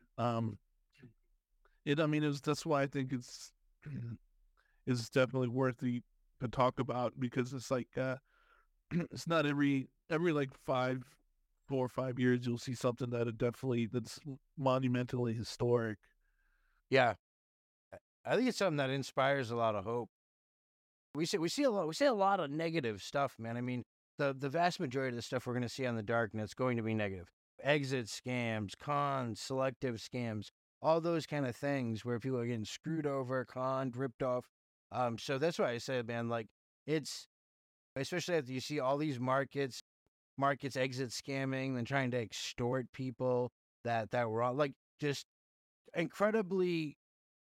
I mean, that's why I think it's definitely worth to talk about, because it's like it's not every like 4 or 5 years you'll see something that's monumentally historic. Yeah. I think it's something that inspires a lot of hope. We see a lot of negative stuff, man. I mean, the vast majority of the stuff we're going to see on the darknet's going to be negative. Exit scams, cons, selective scams, all those kind of things where people are getting screwed over, conned, ripped off. So that's why I said, man, like, it's, especially after you see all these markets exit scamming and trying to extort people that were all like just incredibly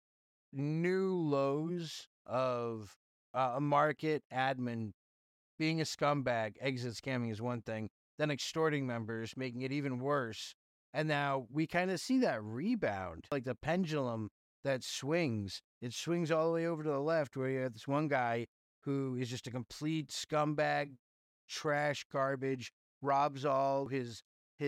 new lows of a market admin being a scumbag. Exit scamming is one thing, then extorting members, making it even worse. And now we kind of see that rebound, like the pendulum that swings. It swings all the way over to the left, where you have this one guy who is just a complete scumbag, trash, garbage, robs all his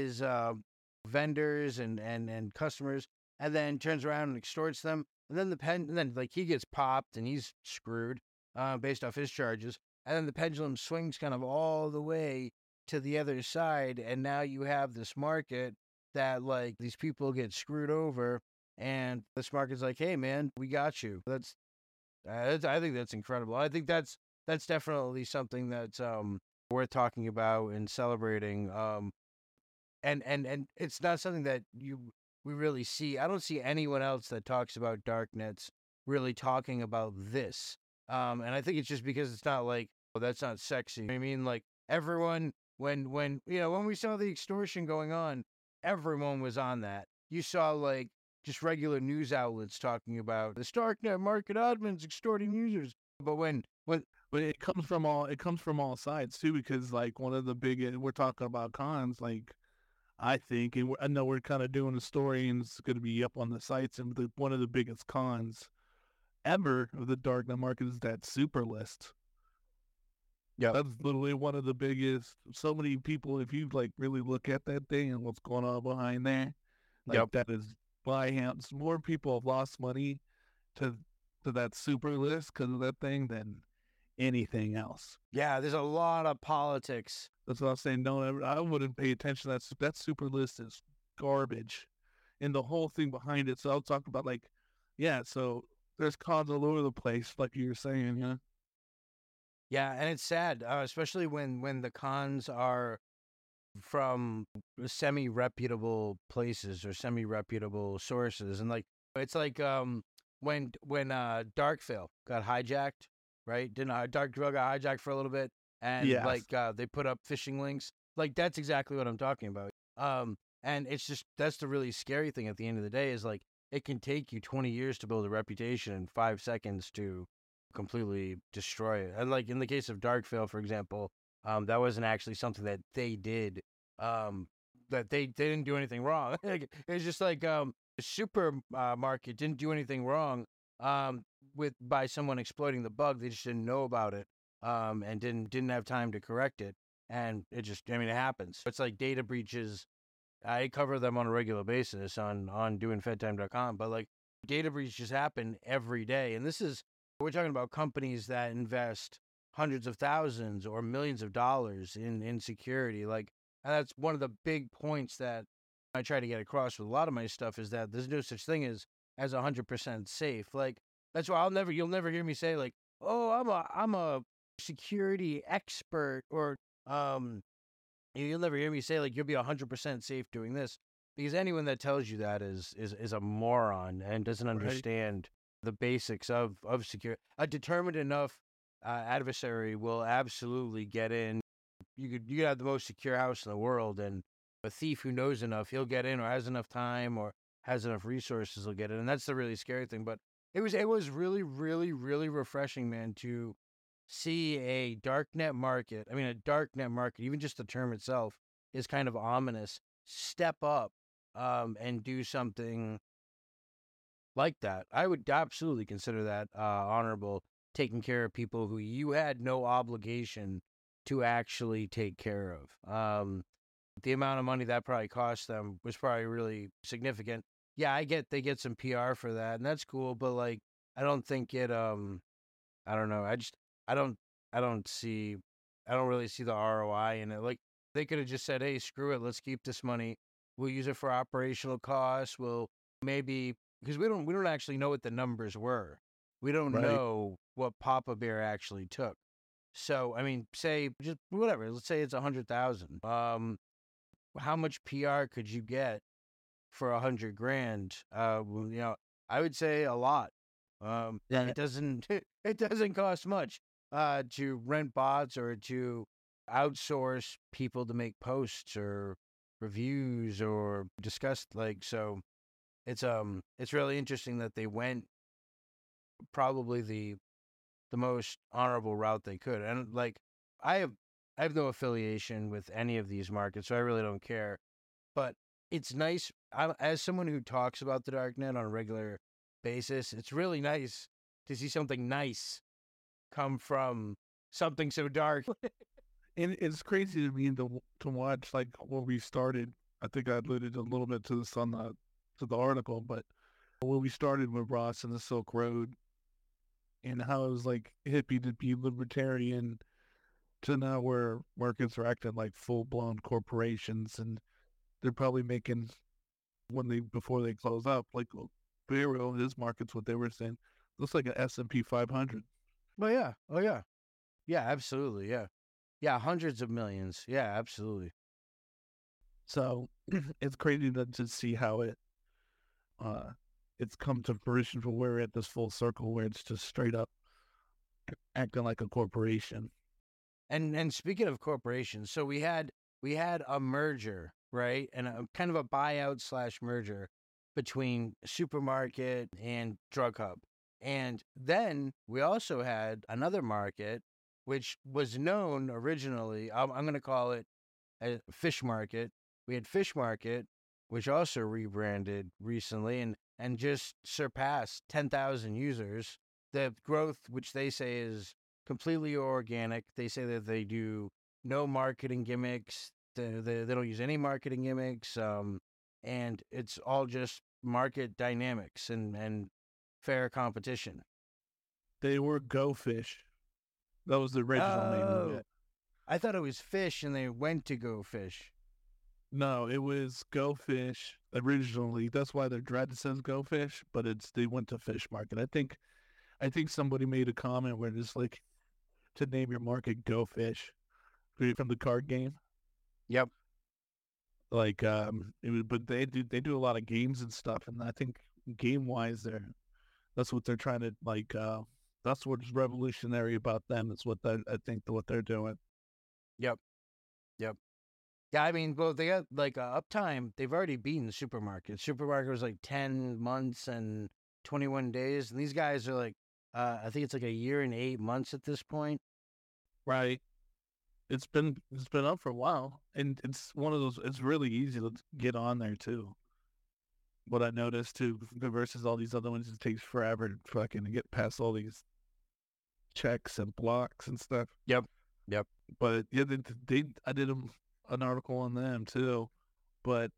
vendors and customers, and then turns around and extorts them. And then and then like he gets popped and he's screwed based off his charges. And then the pendulum swings kind of all the way to the other side, and now you have this market that, like, these people get screwed over, and this market's like, hey man, we got you. That's I think that's incredible. I think that's definitely something that's worth talking about and celebrating. And it's not something that we really see. I don't see anyone else that talks about darknets really talking about this. And I think it's just because it's not like, oh, that's not sexy. I mean, like, everyone, when when we saw the extortion going on, everyone was on that. You saw, like, just regular news outlets talking about the darknet market admins extorting users. But But it comes from all sides too, because like one of the big, we're talking about cons, like I think, and I know we're kind of doing a story, and it's going to be up on the sites. And one of the biggest cons ever of the darknet market is that super list. Yep. That's literally one of the biggest. So many people, if you like really look at that thing and what's going on behind there, like Yep. that is by hands. More people have lost money to that super list because of that thing than anything else. Yeah, there's a lot of politics. That's what I'm saying. No, I wouldn't pay attention. That super list is garbage, and the whole thing behind it. So I'll talk about so there's cons all over the place, like you were saying, yeah. Yeah, and it's sad, especially when the cons are from semi-reputable places or semi-reputable sources, and like it's like when Darkville got hijacked, right? Didn't Darkville got hijacked for a little bit, and Yes. they put up phishing links. Like that's exactly what I'm talking about. And it's just that's the really scary thing at the end of the day is like it can take you 20 years to build a reputation and 5 seconds to completely destroy it. And like in the case of Darkville, for example, that wasn't actually something that they did. That they didn't do anything wrong. It's just like the supermarket didn't do anything wrong. With by someone exploiting the bug, they just didn't know about it. And didn't have time to correct it. And it just, I mean, it happens. It's like data breaches. I cover them on a regular basis on doing fedtime.com, but like data breaches happen every day. And we're talking about companies that invest hundreds of thousands or millions of dollars in security. Like, and that's one of the big points that I try to get across with a lot of my stuff is that there's no such thing as 100% safe. Like, that's why you'll never hear me say like, oh, I'm a security expert or, you'll never hear me say like you'll be 100% safe doing this because anyone that tells you that is a moron and doesn't Right. understand the basics of security. A determined enough adversary will absolutely get in. You could have the most secure house in the world, and a thief who knows enough, he'll get in, or has enough time, or has enough resources, will get in. And that's the really scary thing. But it was really, really, really refreshing, man, to see a darknet market. I mean, a darknet market, even just the term itself is kind of ominous. Step up and do something like that. I would absolutely consider that honorable, taking care of people who you had no obligation to actually take care of. The amount of money that probably cost them was probably really significant. Yeah, they get some PR for that, and that's cool. But like, I don't think it. I don't know. I don't. I don't see. I don't really see the ROI in it. Like, they could have just said, "Hey, screw it. Let's keep this money. We'll use it for operational costs. We'll maybe because we don't actually know what the numbers were. We don't Right. know what Papa Bear actually took. So I mean, say just whatever. Let's say it's 100,000. How much PR could you get for 100 grand? I would say a lot. Yeah. It doesn't it doesn't cost much to rent bots or to outsource people to make posts or reviews or discuss so it's really interesting that they went probably the most honorable route they could. And like I have I have no affiliation with any of these markets, so I really don't care. But it's nice as someone who talks about the darknet on a regular basis, it's really nice to see something nice come from something so dark. And it's crazy to me to watch like when we started. I think I alluded a little bit to this on the article, but when we started with Ross and the Silk Road and how it was like hippie to be libertarian to now where markets are acting like full blown corporations and they're probably making before they close up like Burial his markets what they were saying looks like an S&P 500. Well, yeah. Oh, yeah. Yeah, absolutely. Yeah. Yeah, hundreds of millions. Yeah, absolutely. So it's crazy to see how uh it's come to fruition for where we're at this full circle where it's just straight up acting like a corporation. And speaking of corporations, so we had a merger, right? And a kind of a buyout slash merger between supermarket and drug hub. And then we also had another market, which was known originally. I'm going to call it a fish market, we had Fish Market, which also rebranded recently and just surpassed 10,000 users. The growth, which they say is completely organic, they say that they do no marketing gimmicks. They don't use any marketing gimmicks. And it's all just market dynamics and fair competition. They were Go Fish. That was the original name of it. I thought it was Fish, and they went to Go Fish. No, it was Go Fish originally. That's why their dread says Go Fish, but they went to Fish Market. I think somebody made a comment where it's like to name your market Go Fish from the card game. Yep. Like but they do a lot of games and stuff, and I think game wise that's what they're trying to like. That's what's revolutionary about them. It's what I think what they're doing. Yep. Yeah, I mean, well, they got like Uptime. They've already beaten the Supermarket. Supermarket was like 10 months and 21 days, and these guys are like, I think it's like a year and 8 months at this point. Right. It's been up for a while, and it's one of those. It's really easy to get on there too. What I noticed too, versus all these other ones, it takes forever to fucking get past all these checks and blocks and stuff. Yep. But yeah, I did an article on them too, but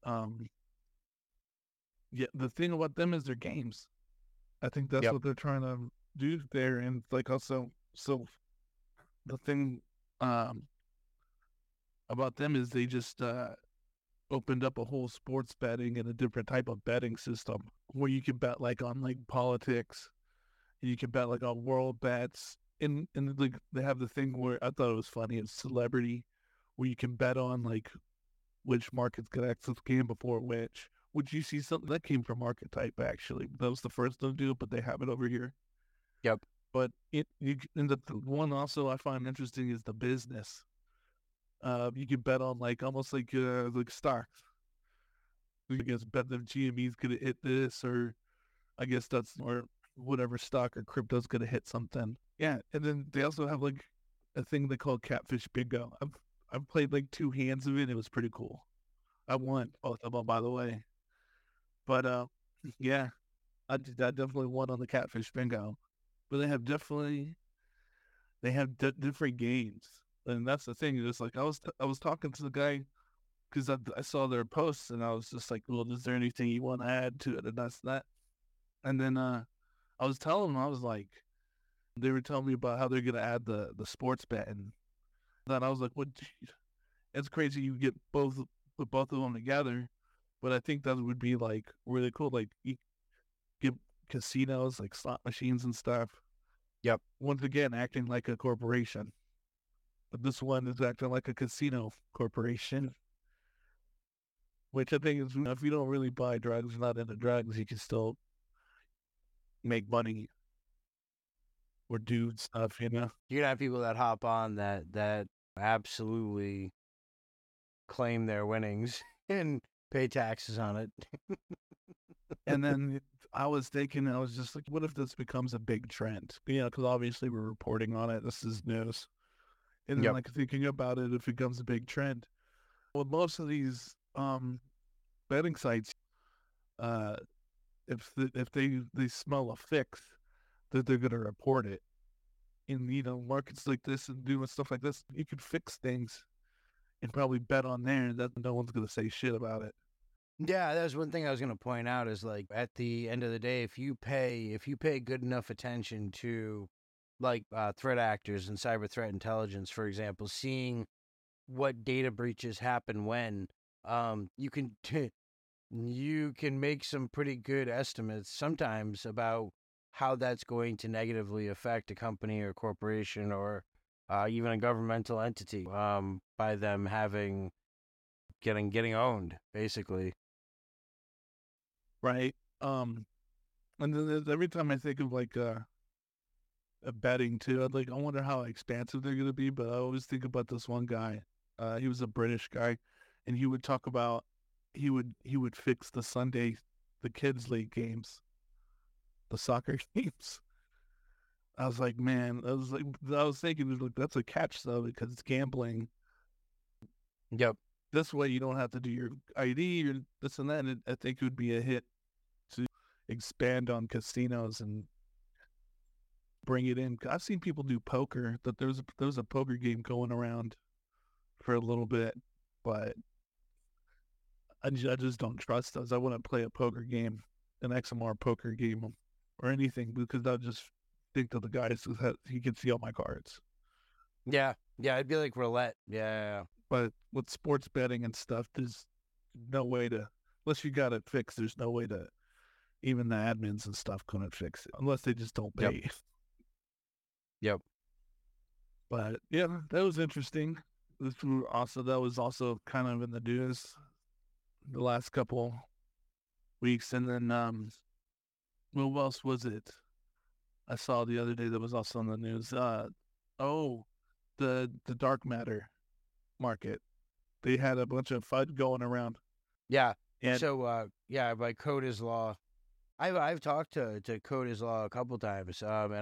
yeah, the thing about them is their games. I think that's what they're trying to do there, and like also, so the thing about them is they just opened up a whole sports betting and a different type of betting system where you can bet like on like politics, and you can bet like on world bets, and like they have the thing where I thought it was funny, it's celebrity, where you can bet on like which market's gonna access the game before which. Would you see something that came from Archetype actually? That was the first to do it, but they have it over here. Yep. But the one also I find interesting is the business. You can bet on like almost like stocks. I guess bet that GME's gonna hit this, or I guess that's or whatever stock or crypto's gonna hit something. Yeah, and then they also have like a thing they call Catfish Bingo. I've played like 2 hands of it. It was pretty cool. I won both of them, by the way. But yeah, I definitely won on the Catfish Bingo. But they have different games, and that's the thing. It's like I was talking to the guy because I saw their posts, and I was just like, well, is there anything you want to add to it? And that's that. And then I was telling them, I was like, they were telling me about how they're gonna add the sports bet, and then I was like, what? It's crazy you put both of them together, but I think that would be like really cool. Like you get casinos, like slot machines and stuff. Yep. Once again, acting like a corporation, but this one is acting like a casino corporation, which I think is, if you don't really buy drugs, not into drugs, you can still make money or do stuff, You're gonna have people that hop on that absolutely claim their winnings and pay taxes on it. And then I was thinking, I was just like, what if this becomes a big trend? Because obviously we're reporting on it. This is news. And then like thinking about it, if it becomes a big trend. Well, most of these betting sites, if they smell a fix, that they're going to report it. In markets like this and doing stuff like this, you could fix things and probably bet on there that no one's going to say shit about it. Yeah, that was one thing I was going to point out is like at the end of the day, if you pay good enough attention to like threat actors and cyber threat intelligence, for example, seeing what data breaches happen when, you can make some pretty good estimates sometimes about how that's going to negatively affect a company or corporation or even a governmental entity by them getting owned, basically. Right. And then every time I think of like a betting too, I wonder how expansive they're gonna be. But I always think about this one guy. He was a British guy, and he would talk about he would fix the kids' league games, the soccer games. I was like, man, I was thinking, like, that's a catch though, because it's gambling. Yep. this way you don't have to do your ID or this and that. And I think it would be a hit to expand on casinos and bring it in. I've seen people do poker. That there was a poker game going around for a little bit, but I just don't trust those. I wouldn't play a poker game, an XMR poker game, or anything because I'll just think that the guy he can see all my cards. Yeah, it'd be like roulette. Yeah. But with sports betting and stuff, there's no way to, unless you got it fixed, there's no way to, even the admins and stuff couldn't fix it unless they just don't pay. Yep. But yeah, that was interesting. That was also kind of in the news the last couple weeks. And then, what else was it? I saw the other day that was also in the news. The dark matter market. They had a bunch of FUD going around. Yeah. And So, by Code is Law. I've talked to Code is Law a couple times. And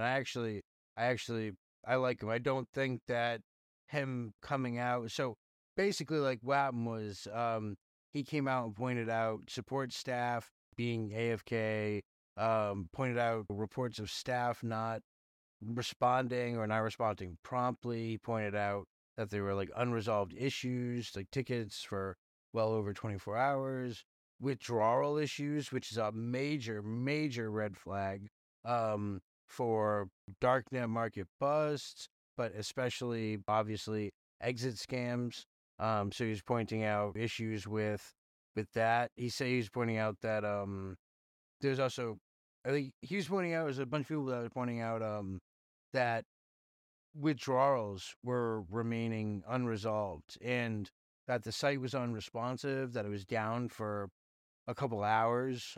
I like him. I don't think that him coming out. So basically, like what happened was, he came out and pointed out support staff being AFK. Pointed out reports of staff not responding or not responding promptly. He pointed out that there were like unresolved issues, like tickets for well over 24 hours, withdrawal issues, which is a major, major red flag for darknet market busts, but especially obviously exit scams. So he's pointing out issues with that. He was pointing out that there's also, I think he was pointing out, there's a bunch of people that were pointing out that withdrawals were remaining unresolved and that the site was unresponsive, that it was down for a couple hours.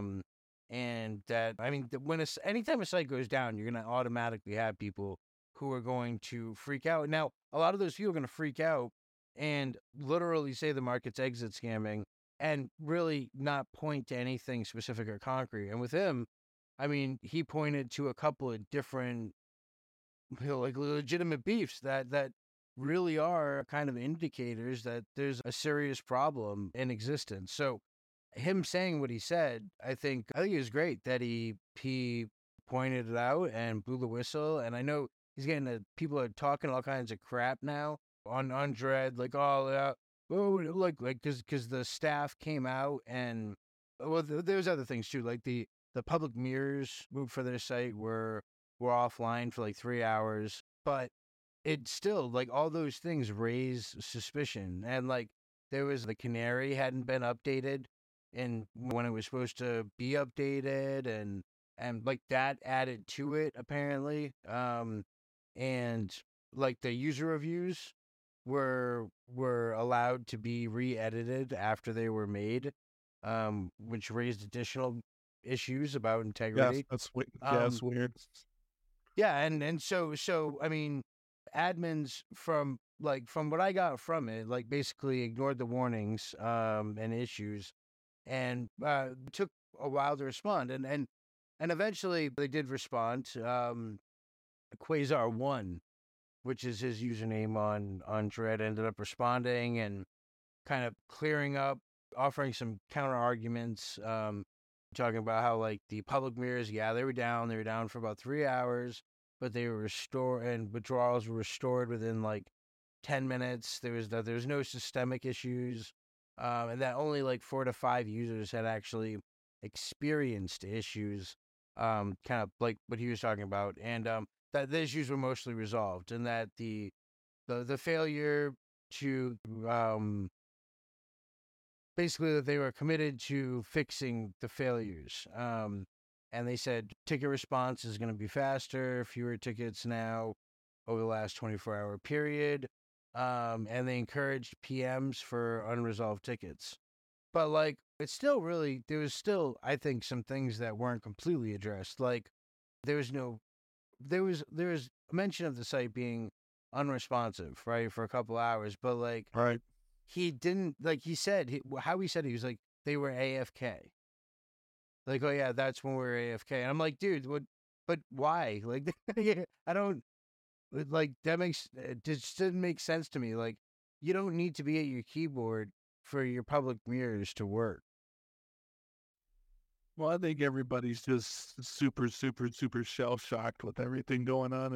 And that, I mean, anytime a site goes down, you're going to automatically have people who are going to freak out. Now, a lot of those people are going to freak out and literally say the market's exit scamming and really not point to anything specific or concrete. And with him, I mean, he pointed to a couple of different, like legitimate beefs that really are kind of indicators that there's a serious problem in existence. So him saying what he said, I think it was great that he pointed it out and blew the whistle. And I know he's getting people are talking all kinds of crap now on Dread, like, oh yeah, like because the staff came out and there's other things too, like the public mirrors moved for their site were offline for like 3 hours, but it still, like, all those things raise suspicion. And like there was the canary hadn't been updated and when it was supposed to be updated, and like that added to it apparently. And like the user reviews were allowed to be re-edited after they were made, which raised additional issues about integrity. That's weird. Yeah, and so I mean, admins from what I got from it, like basically ignored the warnings and issues, and took a while to respond, and eventually they did respond. Quasar 1, which is his username on Dread, ended up responding and kind of clearing up, offering some counter arguments, talking about how like the public mirrors, they were down for about 3 hours, but they were restored and withdrawals were restored within like 10 minutes. There was no systemic issues, and that only like 4 to 5 users had actually experienced issues, kind of like what he was talking about, and that the issues were mostly resolved, and that the failure to basically that they were committed to fixing the failures. And they said ticket response is going to be faster, fewer tickets now over the last 24-hour period. And they encouraged PMs for unresolved tickets. But like, it's still really, there was still, I think, some things that weren't completely addressed. Like, there was a mention of the site being unresponsive, right, for a couple hours, but like, Right. he didn't, like, he said, he was like, they were AFK. Like, oh yeah, that's when we were AFK. And I'm like, dude, what, but why? Like, I don't, like, that just didn't make sense to me. Like, you don't need to be at your keyboard for your public mirrors to work. Well, I think everybody's just super, super, super shell shocked with everything going on.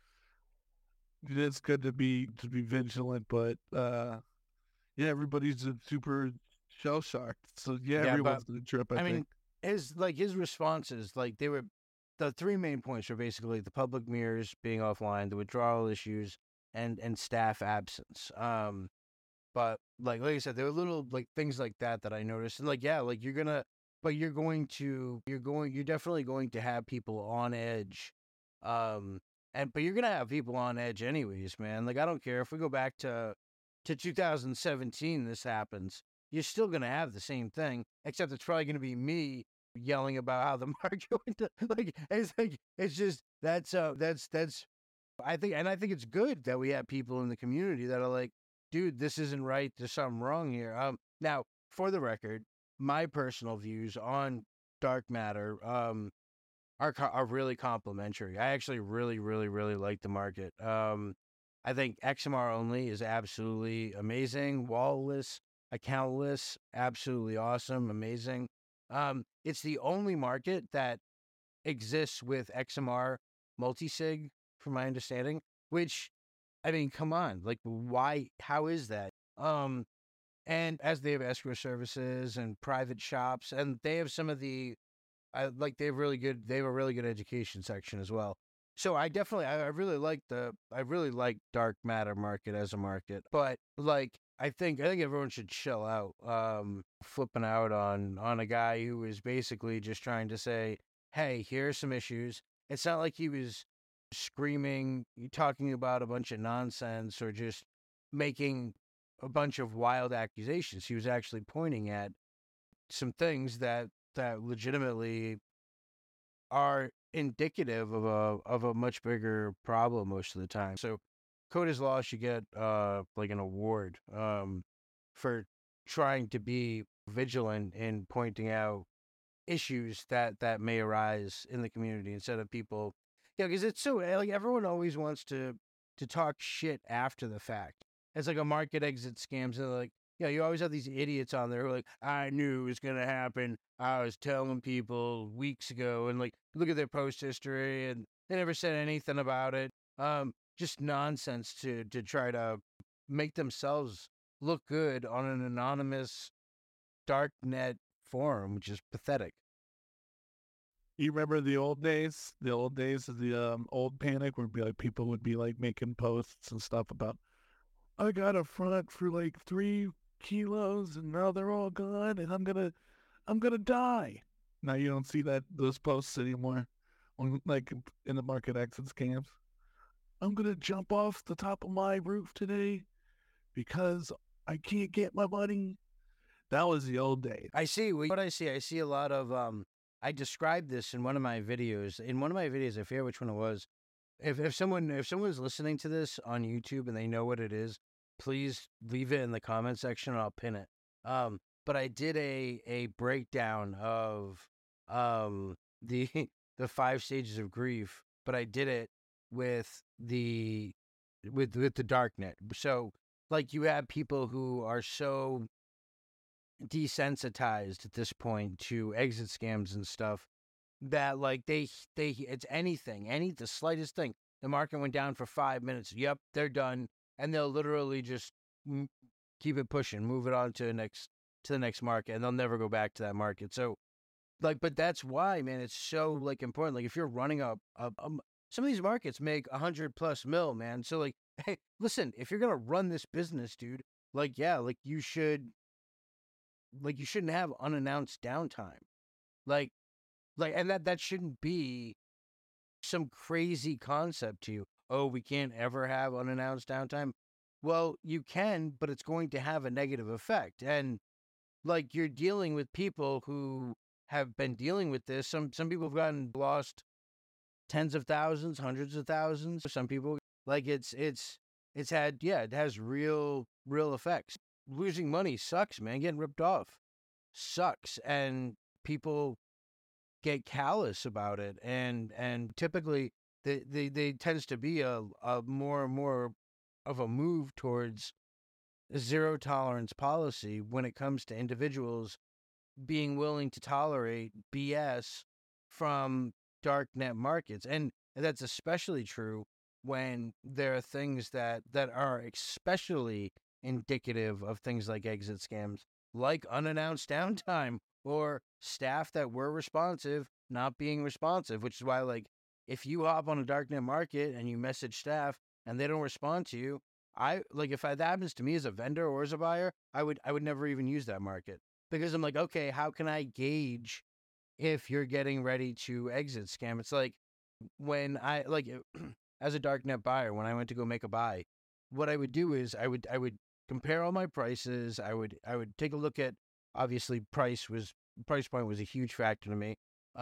It's good to be vigilant, but yeah, everybody's just super shell shocked. So yeah, Yeah, but everyone's gonna trip, I I think. mean, his responses, like they were, the three main points were basically the public mirrors being offline, the withdrawal issues, and staff absence. But like I said, there were little like things like that I noticed, and like yeah, like you're definitely going to have people on edge, but you're gonna have people on edge anyways, man. Like I don't care if we go back to 2017, this happens, you're still gonna have the same thing, except it's probably gonna be me yelling about how the market went to, like it's just that's I think it's good that we have people in the community that are like, dude, this isn't right. There's something wrong here. Now, for the record, my personal views on dark matter are really complimentary. I actually really, really, really like the market. I think XMR only is absolutely amazing. Wallless, accountless, absolutely awesome, amazing. It's the only market that exists with XMR multisig, from my understanding, which, I mean, come on, like, why, how is that? And as they have escrow services and private shops, and they have some of the, they have a really good education section as well. So I definitely, I really like dark matter market as a market, but like, I think everyone should chill out, flipping out on a guy who is basically just trying to say, hey, here are some issues. It's not like he was screaming, talking about a bunch of nonsense or just making a bunch of wild accusations. He was actually pointing at some things that legitimately are indicative of a much bigger problem most of the time. So Code is Law should get like an award for trying to be vigilant in pointing out issues that may arise in the community instead of people, because it's so like everyone always wants to talk shit after the fact. It's like a market exit scams, and like, you always have these idiots on there who are like, I knew it was gonna happen. I was telling people weeks ago, and like look at their post history, and they never said anything about it. Just nonsense to try to make themselves look good on an anonymous dark net forum, which is pathetic. You remember the old days? The old days of the old panic where it'd be like people would be like making posts and stuff about, I got a front for like 3 kilos and now they're all gone and I'm gonna die. Now you don't see those posts anymore on like in the market exit scams. I'm gonna jump off the top of my roof today because I can't get my money. That was the old days. I see what I see. I see a lot of I described this in one of my videos. In one of my videos, I forget which one it was. If someone's listening to this on YouTube and they know what it is, please leave it in the comment section and I'll pin it. But I did a breakdown of the the 5 stages of grief, but I did it with with the darknet. So like you have people who are so desensitized at this point to exit scams and stuff that like they it's the slightest thing, the market went down for 5 minutes, yep, they're done, and they'll literally just keep it pushing, move it on to the next market, and they'll never go back to that market. So like, but that's why, man, it's so like important. Like if you're running some of these markets make 100+ mil, man. So like, hey, listen, if you're gonna run this business, dude, like yeah, you shouldn't have unannounced downtime. Like, and that shouldn't be some crazy concept to you. Oh, we can't ever have unannounced downtime. Well, you can, but it's going to have a negative effect. And like, you're dealing with people who have been dealing with this. Some people have gotten lost tens of thousands, hundreds of thousands. Some people, like, it's had, yeah, it has real effects. Losing money sucks, man. Getting ripped off sucks, and people get callous about it, and typically they tends to be a more and more of a move towards zero tolerance policy when it comes to individuals being willing to tolerate BS from darknet markets. And that's especially true when there are things that are especially indicative of things like exit scams, like unannounced downtime or staff that were responsive not being responsive, which is why, like, if you hop on a darknet market and you message staff and they don't respond to you, if that happens to me as a vendor or as a buyer, I would never even use that market, because I'm like, okay, how can I gauge if you're getting ready to exit scam? It's like when I as a darknet buyer, when I went to go make a buy, what I would do is I would compare all my prices. I would take a look at, obviously price point was a huge factor to me.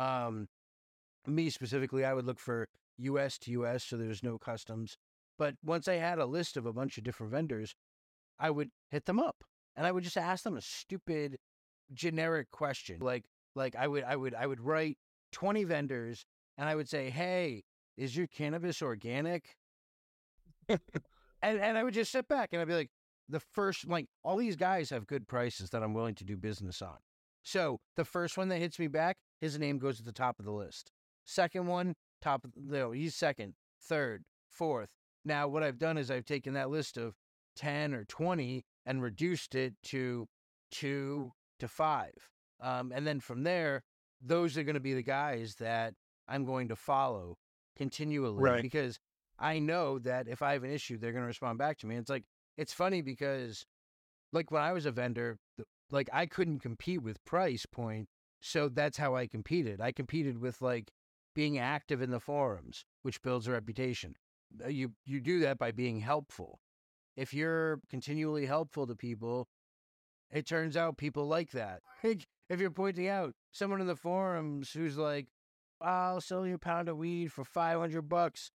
Me specifically, I would look for US to US, so there's no customs. But once I had a list of a bunch of different vendors, I would hit them up and I would just ask them a stupid generic question. I would write 20 vendors and I would say, "Hey, is your cannabis organic?" and I would just sit back and I'd be like, the first, like, all these guys have good prices that I'm willing to do business on. So the first one that hits me back, his name goes at the top of the list. Second one, he's second, third, fourth. Now what I've done is I've taken that list of 10 or 20 and reduced it to 2 to 5. And then from there, those are going to be the guys that I'm going to follow continually, Right. because I know that if I have an issue, they're going to respond back to me. It's like, it's funny because, like, when I was a vendor, like, I couldn't compete with price point. So that's how I competed. I competed with, like, being active in the forums, which builds a reputation. You do that by being helpful. If you're continually helpful to people, it turns out people like that. If you're pointing out someone in the forums who's like, "I'll sell you a pound of weed for $500.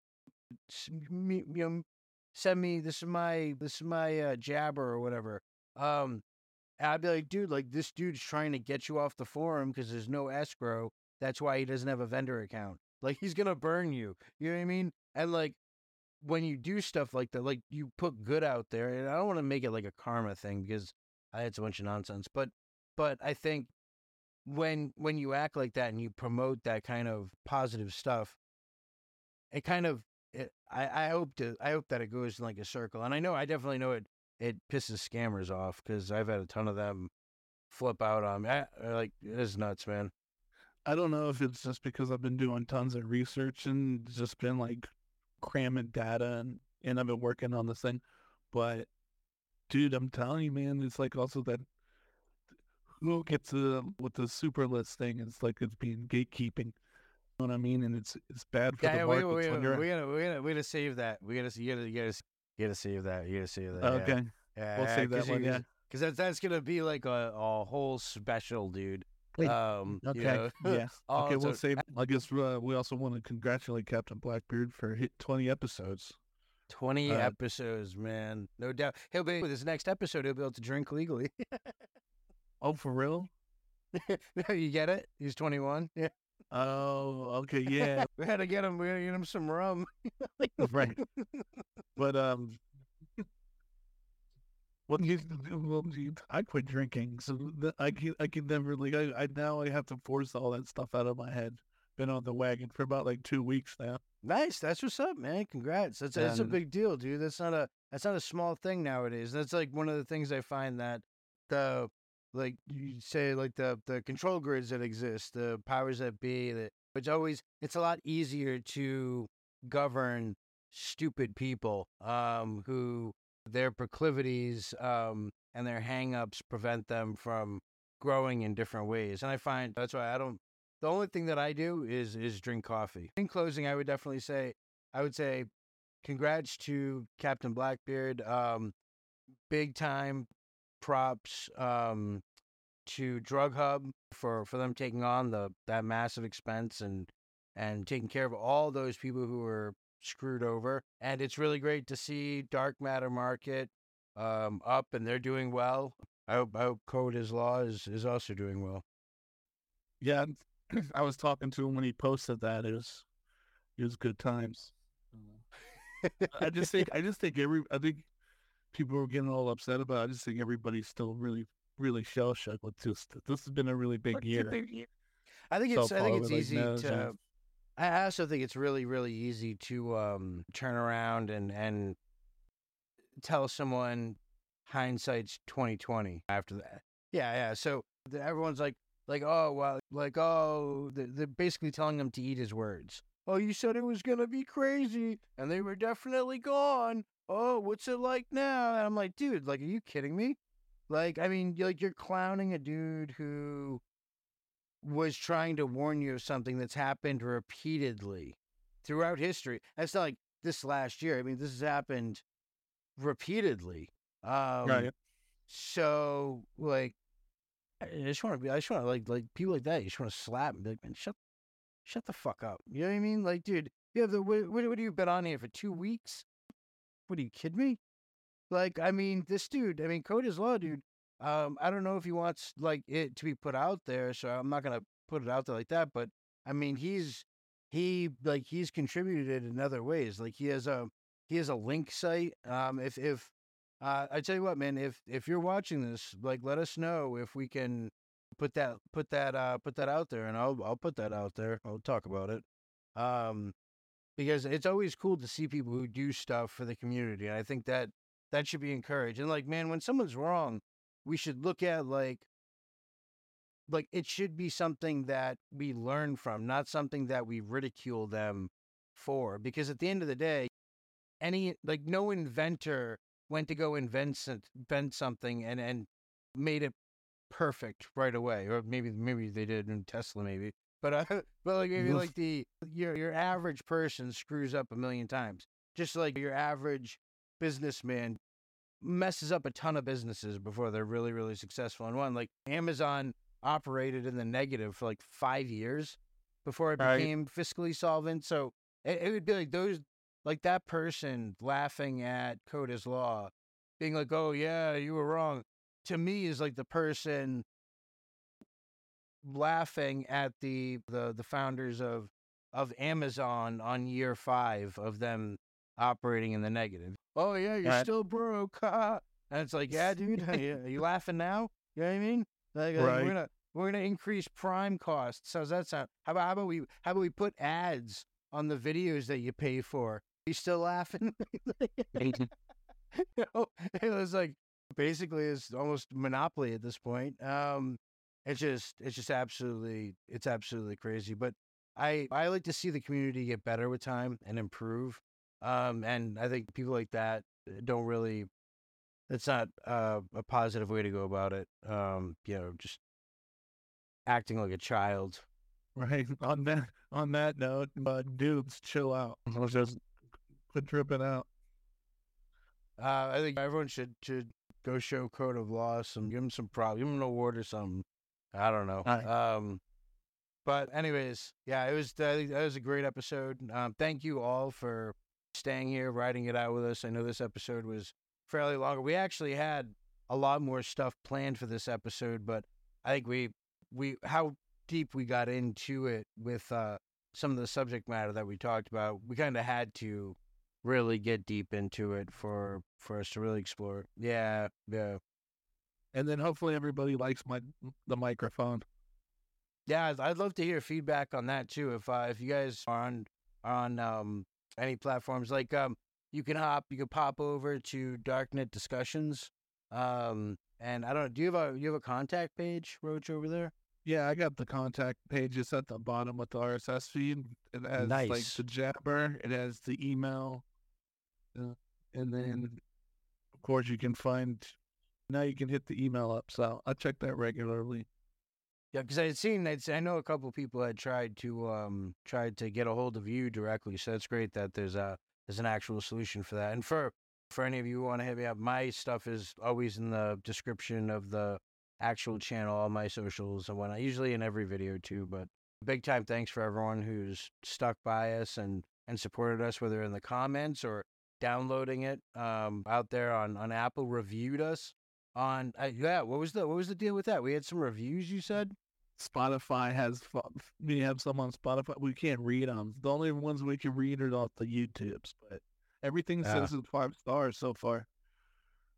Send me, this is my jabber or whatever." I'd be like, "Dude, like, this dude's trying to get you off the forum because there's no escrow. That's why he doesn't have a vendor account. Like, he's gonna burn you." You know what I mean? And, like, when you do stuff like that, like, you put good out there, and I don't want to make it like a karma thing because it's a bunch of nonsense. But I think when you act like that and you promote that kind of positive stuff, it kind of, I hope that it goes in like a circle. And I definitely know it pisses scammers off because I've had a ton of them flip out on me. Like, it's nuts, man. I don't know if it's just because I've been doing tons of research and just been like cramming data and I've been working on this thing. But dude, I'm telling you, man, it's like also that who gets with the super list thing. It's like it's being gatekeeping. You know what I mean? And it's bad for the Yeah, markets we when you're gotta save that. You gotta save that. You gotta save that. okay. Yeah, We'll save that one. Yeah. because that's gonna be like a whole special, dude. Wait, You okay. know, Yeah. Okay. We'll so save. I guess we also want to congratulate Captain Blackbeard for 20 episodes. 20 episodes, man. No doubt. He'll be with his next episode. He'll be able to drink legally. Oh, for real? You get it? He's 21. Yeah. Oh, okay. Yeah. We had to get him. We had to get him some rum. Right. But well, I quit drinking, so I can never like I now I have to force all that stuff out of my head. Been on the wagon for about like 2 weeks now. Nice. That's what's up, man. Congrats. That's a big deal, dude. That's not a small thing nowadays. That's like one of the things I find that the, like you say, like the control grids that exist, the powers that be, that it's a lot easier to govern stupid people who their proclivities and their hangups prevent them from growing in different ways. And I find that's why the only thing that I do is drink coffee. In closing, I would say congrats to Captain Blackbeard. Big time props to Drug Hub for them taking on that massive expense and taking care of all those people who were screwed over. And it's really great to see Dark Matter Market up, and they're doing well. I hope Code is Law is also doing well. Yeah, I was talking to him when he posted that. It was good times. I think people were getting all upset about. I just think everybody's still really, really shell shocked with this. This has been a really big year so I far think it's with like easy Nez and to. I also think it's really, really easy to turn around and tell someone hindsight's 2020 after that. Yeah. So everyone's like, oh well, like oh, they're basically telling him to eat his words. Oh, you said it was gonna be crazy, and they were definitely gone. Oh, what's it like now? And I'm like, dude, like, are you kidding me? Like, I mean, you're clowning a dude who was trying to warn you of something that's happened repeatedly throughout history. That's not like this last year. I mean, this has happened repeatedly. Um, right. so like, I just want to like people like that. You just want to slap and be like, man, shut the fuck up. You know what I mean? Like, dude, you have what have you been on here for 2 weeks? What are you kidding me? Like, I mean, this dude, I mean, Code is Law, dude. I don't know if he wants like it to be put out there, so I'm not gonna put it out there like that. But I mean, he's contributed in other ways. Like he has a link site. If I tell you what, man, if you're watching this, like, let us know if we can put that out there, and I'll put that out there. I'll talk about it. Um, because it's always cool to see people who do stuff for the community, and I think that should be encouraged. And like, man, when someone's wrong, we should look at like it should be something that we learn from, not something that we ridicule them for. Because at the end of the day, no inventor went to go invent something and made it perfect right away, or maybe they did in Tesla, maybe. But but like maybe like your average person screws up a million times, just like your average businessman messes up a ton of businesses before they're really, really successful in one. Like Amazon operated in the negative for like 5 years before it Right. became fiscally solvent. So it would be like those, like that person laughing at Code is Law, being like, oh, yeah, you were wrong. To me, is like the person laughing at the founders of Amazon on year 5 of them operating in the negative. Oh yeah, you're Right. still broke. And it's like, yeah, dude, are you laughing now? You know what I mean? Like Right. we're gonna increase prime costs. How's that sound? How about we put ads on the videos that you pay for? You still laughing? You know, it was like basically it's almost monopoly at this point. It's just it's absolutely crazy. But I like to see the community get better with time and improve. And I think people like that don't really. It's not a positive way to go about it. You know, just acting like a child. Right. On that note, dudes, chill out. Let's just quit tripping out. I think everyone should go show Code of Law some, give him some props, give him an award or something. I don't know. All right. But anyways, yeah, I think that was a great episode. Thank you all for staying here, writing it out with us. I know this episode was fairly longer. We actually had a lot more stuff planned for this episode, but I think we how deep we got into it with some of the subject matter that we talked about, we kind of had to really get deep into it for us to really explore it. Yeah. And then hopefully everybody likes the microphone. Yeah, I'd love to hear feedback on that too. If you guys are on any platforms, like you can pop over to Darknet Discussions. And I don't know, do you have a contact page, Roach, over there? Yeah, I got the contact pages at the bottom with the RSS feed. It has like Nice. the Jabber, it has the email, and then of course you can find. Now you can hit the email up, so I check that regularly. Yeah, because I had seen that. I know a couple of people had tried to get a hold of you directly. So that's great that there's an actual solution for that. And for any of you who want to hit me up, my stuff is always in the description of the actual channel, all my socials and whatnot. Usually in every video too. But big time thanks for everyone who's stuck by us and supported us, whether in the comments or downloading it out there on Apple, reviewed us on yeah. What was the deal with that? We had some reviews, you said. Spotify we have some on Spotify. We can't read them. The only ones we can read are off the YouTubes, but everything says it's 5 stars so far.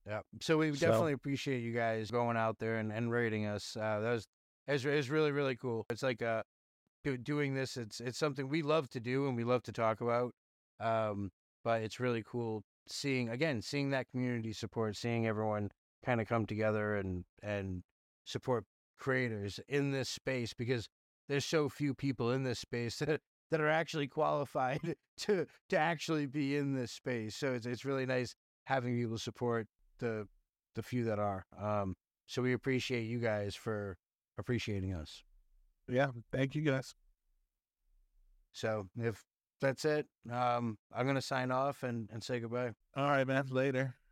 Yeah. So we So definitely appreciate you guys going out there and rating us. That was really, really cool. It's like doing this. It's something we love to do and we love to talk about. Um, but it's really cool seeing that community support, seeing everyone kind of come together and support creators in this space because there's so few people in this space that are actually qualified to actually be in this space. So it's really nice having people support the few that are. So we appreciate you guys for appreciating us. yeah, thank you guys. So if that's it, I'm gonna sign off and say goodbye. All right, man. Later.